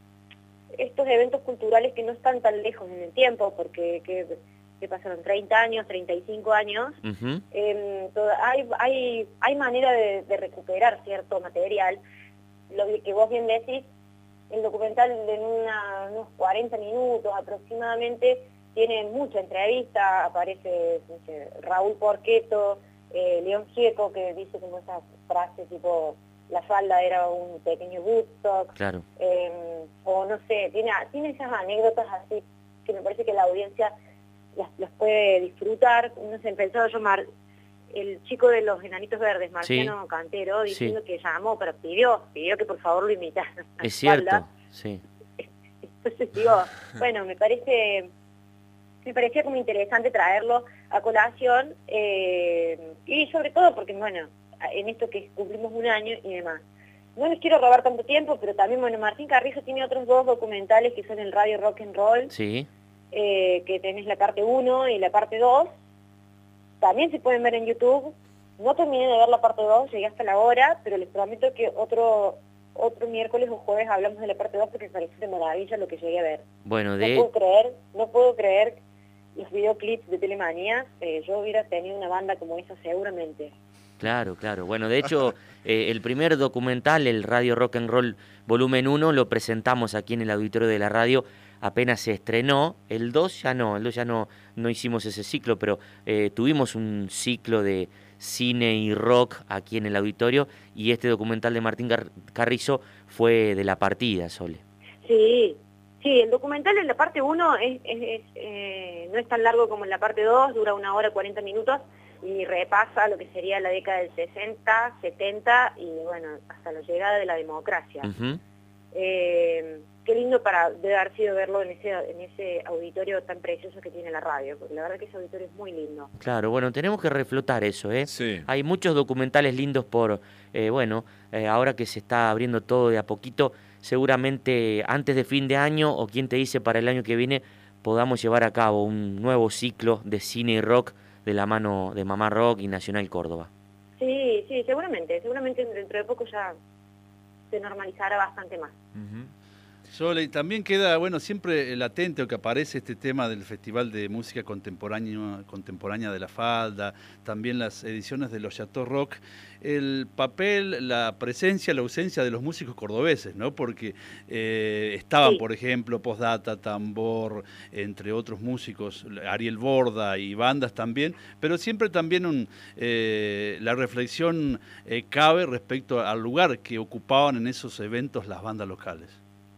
estos eventos culturales que no están tan lejos en el tiempo, porque que, que pasaron treinta años, treinta y cinco años, Ujú. eh, toda- hay, hay, hay manera de, de recuperar cierto material. Lo que vos bien decís, el documental en una- unos cuarenta minutos aproximadamente tiene mucha entrevista, aparece no sé, Raúl Porqueto, eh, León Gieco, que dice como esa frase tipo, la falda era un pequeño Woodstock, Claro. eh, o no sé, tiene, tiene esas anécdotas así que me parece que la audiencia las, las puede disfrutar. No sé, pensaba yo, Mar, el chico de los Enanitos Verdes, Marciano Sí. Cantero, diciendo Sí. que llamó, pero pidió, pidió que por favor lo imitaran. a Es Falda. cierto, sí. Entonces digo, bueno, me parece, me parecía como interesante traerlo a colación, eh, y sobre todo porque, bueno, en esto que cumplimos un año y demás. No les quiero robar tanto tiempo, pero también, bueno, Martín Carrizo tiene otros dos documentales que son el Radio Rock and Roll, Sí. eh, que tenés la parte uno y la parte dos. También se pueden ver en YouTube. No terminé de ver la parte dos, llegué hasta la hora, pero les prometo que otro otro miércoles o jueves hablamos de la parte dos porque me parece de maravilla lo que llegué a ver. Bueno, No de... puedo creer, no puedo creer los videoclips de Telemanía. Eh, yo hubiera tenido una banda como esa seguramente. Claro, claro. Bueno, de hecho, eh, el primer documental, el Radio Rock and Roll Volumen uno, lo presentamos aquí en el auditorio de la radio, apenas se estrenó. El dos ya no, el dos ya no, no hicimos ese ciclo, pero eh, tuvimos un ciclo de cine y rock aquí en el auditorio, y este documental de Martín Car- Carrizo fue de la partida, Sole. Sí, sí, el documental en la parte uno es, es- es, eh, no es tan largo como en la parte dos, dura una hora cuarenta minutos y repasa lo que sería la década del sesenta, setenta y bueno, hasta la llegada de la democracia. Ujú. Eh, qué lindo para debe haber sido verlo en ese, en ese auditorio tan precioso que tiene la radio, porque la verdad que ese auditorio es muy lindo. Claro, bueno, tenemos que reflotar eso, ¿eh? Sí. Hay muchos documentales lindos por, eh, bueno, eh, ahora que se está abriendo todo de a poquito, seguramente antes de fin de año, o quien te dice para el año que viene, podamos llevar a cabo un nuevo ciclo de cine y rock de la mano de Mamá Rock y Nacional Córdoba. Sí, sí, seguramente, seguramente dentro de poco ya se normalizará bastante más. Sole, y también queda, bueno, siempre latente o que aparece este tema del Festival de Música Contemporánea, contemporánea de la Falda, también las ediciones de los Chateau Rock, el papel, la presencia, la ausencia de los músicos cordobeses, ¿no? Porque eh, estaban, Sí. por ejemplo, Postdata, Tambor, entre otros músicos, Ariel Borda y bandas también, pero siempre también un, eh, la reflexión eh, cabe respecto al lugar que ocupaban en esos eventos las bandas locales.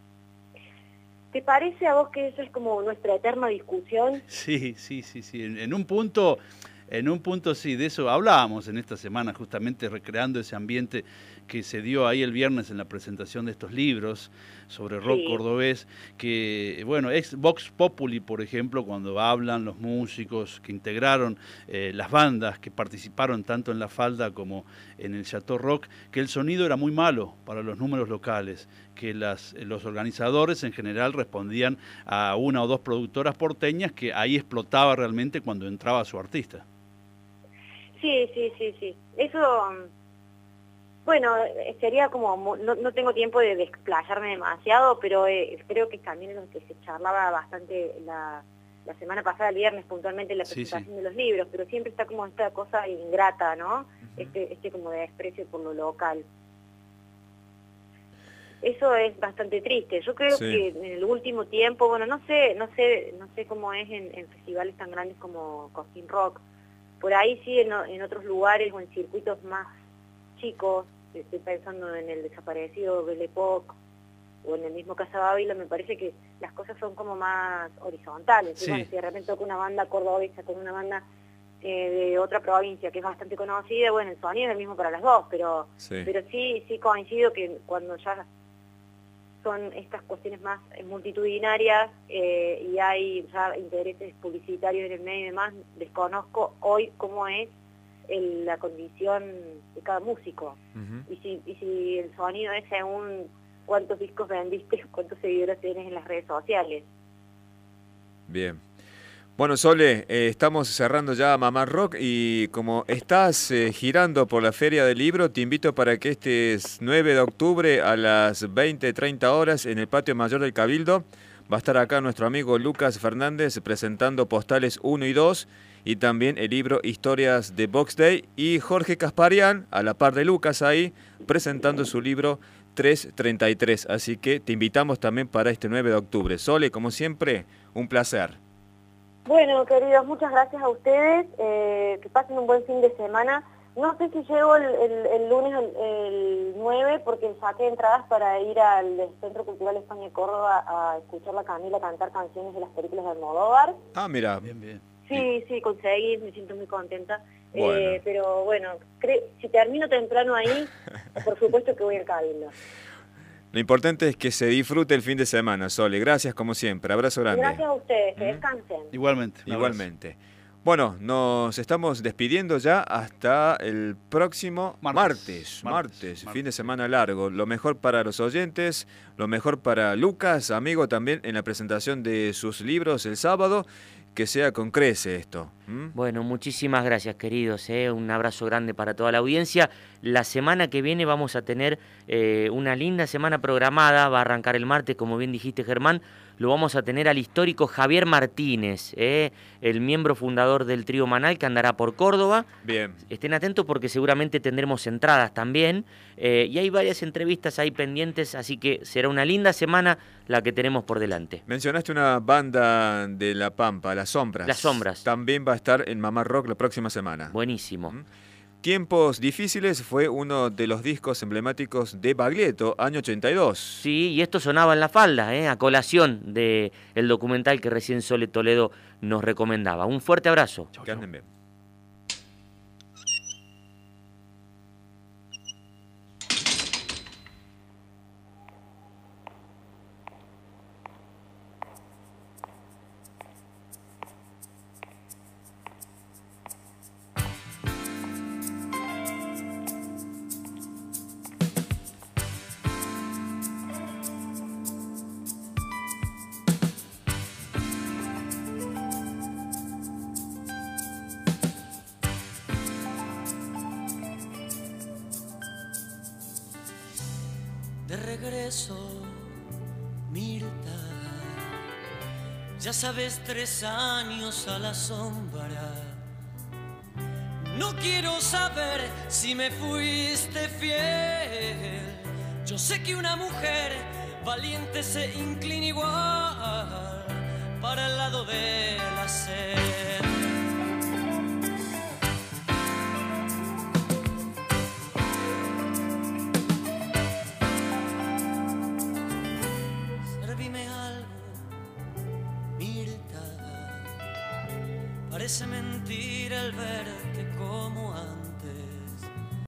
¿Te parece a vos que eso es como nuestra eterna discusión? Sí, sí, sí, sí. En, en un punto, en un punto sí, de eso hablábamos en esta semana, justamente recreando ese ambiente que se dio ahí el viernes en la presentación de estos libros sobre rock Sí. cordobés, que, bueno, ex Vox Populi, por ejemplo, cuando hablan los músicos que integraron eh, las bandas, que participaron tanto en La Falda como en el Chateau Rock, que el sonido era muy malo para los números locales, que las, los organizadores en general respondían a una o dos productoras porteñas, que ahí explotaba realmente cuando entraba su artista. Sí, sí, sí, sí. Eso, mm, bueno, eh, sería como, mu- no, no tengo tiempo de desplayarme demasiado, pero eh, creo que también es lo que se charlaba bastante la, la semana pasada, el viernes puntualmente, en la Sí, presentación sí. de los libros, pero siempre está como esta cosa ingrata, ¿no? Este, este como de desprecio por lo local. Eso es bastante triste. Yo creo Sí. que en el último tiempo, bueno, no sé, no sé, no sé cómo es en, en festivales tan grandes como Cosquín Rock. Por ahí sí, en, o- en otros lugares o en circuitos más chicos, estoy pensando en el desaparecido Belle Époque o en el mismo Casa Bávila, me parece que las cosas son como más horizontales. Y Sí. bueno, si de repente toca una banda cordobesa con una banda eh, de otra provincia que es bastante conocida, bueno, el sonido es el mismo para las dos, pero Sí. pero sí, sí coincido que cuando ya son estas cuestiones más eh, multitudinarias eh, y hay ya intereses publicitarios en el medio y demás, desconozco hoy cómo es el- la condición de cada músico. Ujú. Y si, y si el sonido es según cuántos discos vendiste, cuántos seguidores tienes en las redes sociales. Bien. Bueno, Sole, eh, estamos cerrando ya Mamá Rock y como estás eh, girando por la Feria del Libro, te invito para que este nueve de octubre a las veinte treinta horas en el Patio Mayor del Cabildo va a estar acá nuestro amigo Lucas Fernández presentando Postales uno y dos y también el libro Historias de Box Day y Jorge Casparian, a la par de Lucas ahí, presentando su libro tres treinta y tres. Así que te invitamos también para este nueve de octubre. Sole, como siempre, un placer. Bueno, queridos, muchas gracias a ustedes, eh, que pasen un buen fin de semana. No sé si llego el, el- el lunes el, el nueve porque saqué entradas para ir al Centro Cultural España Córdoba a escuchar a Camila cantar canciones de las películas de Almodóvar. Ah, mira. Bien, bien. Sí, sí, conseguí, me siento muy contenta. Bueno. Eh, pero bueno, cre- si termino temprano ahí, por supuesto que voy al Cabildo. Lo importante es que se disfrute el fin de semana, Sole. Gracias como siempre. Abrazo grande. Gracias a ustedes, que descansen. Igualmente. un Igualmente. Bueno, nos estamos despidiendo ya hasta el próximo martes. Martes. Martes, Martes, fin de semana largo. Lo mejor para los oyentes, lo mejor para Lucas, amigo también en la presentación de sus libros el sábado. Que sea con crece esto. ¿Mm? Bueno, muchísimas gracias, queridos. ¿eh? Un abrazo grande para toda la audiencia. La semana que viene vamos a tener eh, una linda semana programada. Va a arrancar el martes, como bien dijiste, Germán. Lo vamos a tener al histórico Javier Martínez, ¿eh? el miembro fundador del Trío Manal, que andará por Córdoba. Bien. Estén atentos porque seguramente tendremos entradas también. eh, y hay varias entrevistas ahí pendientes, así que será una linda semana la que tenemos por delante. Mencionaste una banda de La Pampa, Las Sombras. Las Sombras. También va a estar en Mamá Rock la próxima semana. Buenísimo. Tiempos Difíciles fue uno de los discos emblemáticos de Baglietto, año ochenta y dos. Sí, y esto sonaba en la falda, ¿eh? a colación del documental que recién Sole Toledo nos recomendaba. Un fuerte abrazo. Que anden bien. De regreso, Mirta, ya sabes, tres años a la sombra. No quiero saber si me fuiste fiel. Yo sé que una mujer valiente se inclina igual para el lado de la sed. Servime algo, Mirta. Parece mentira el verte como antes.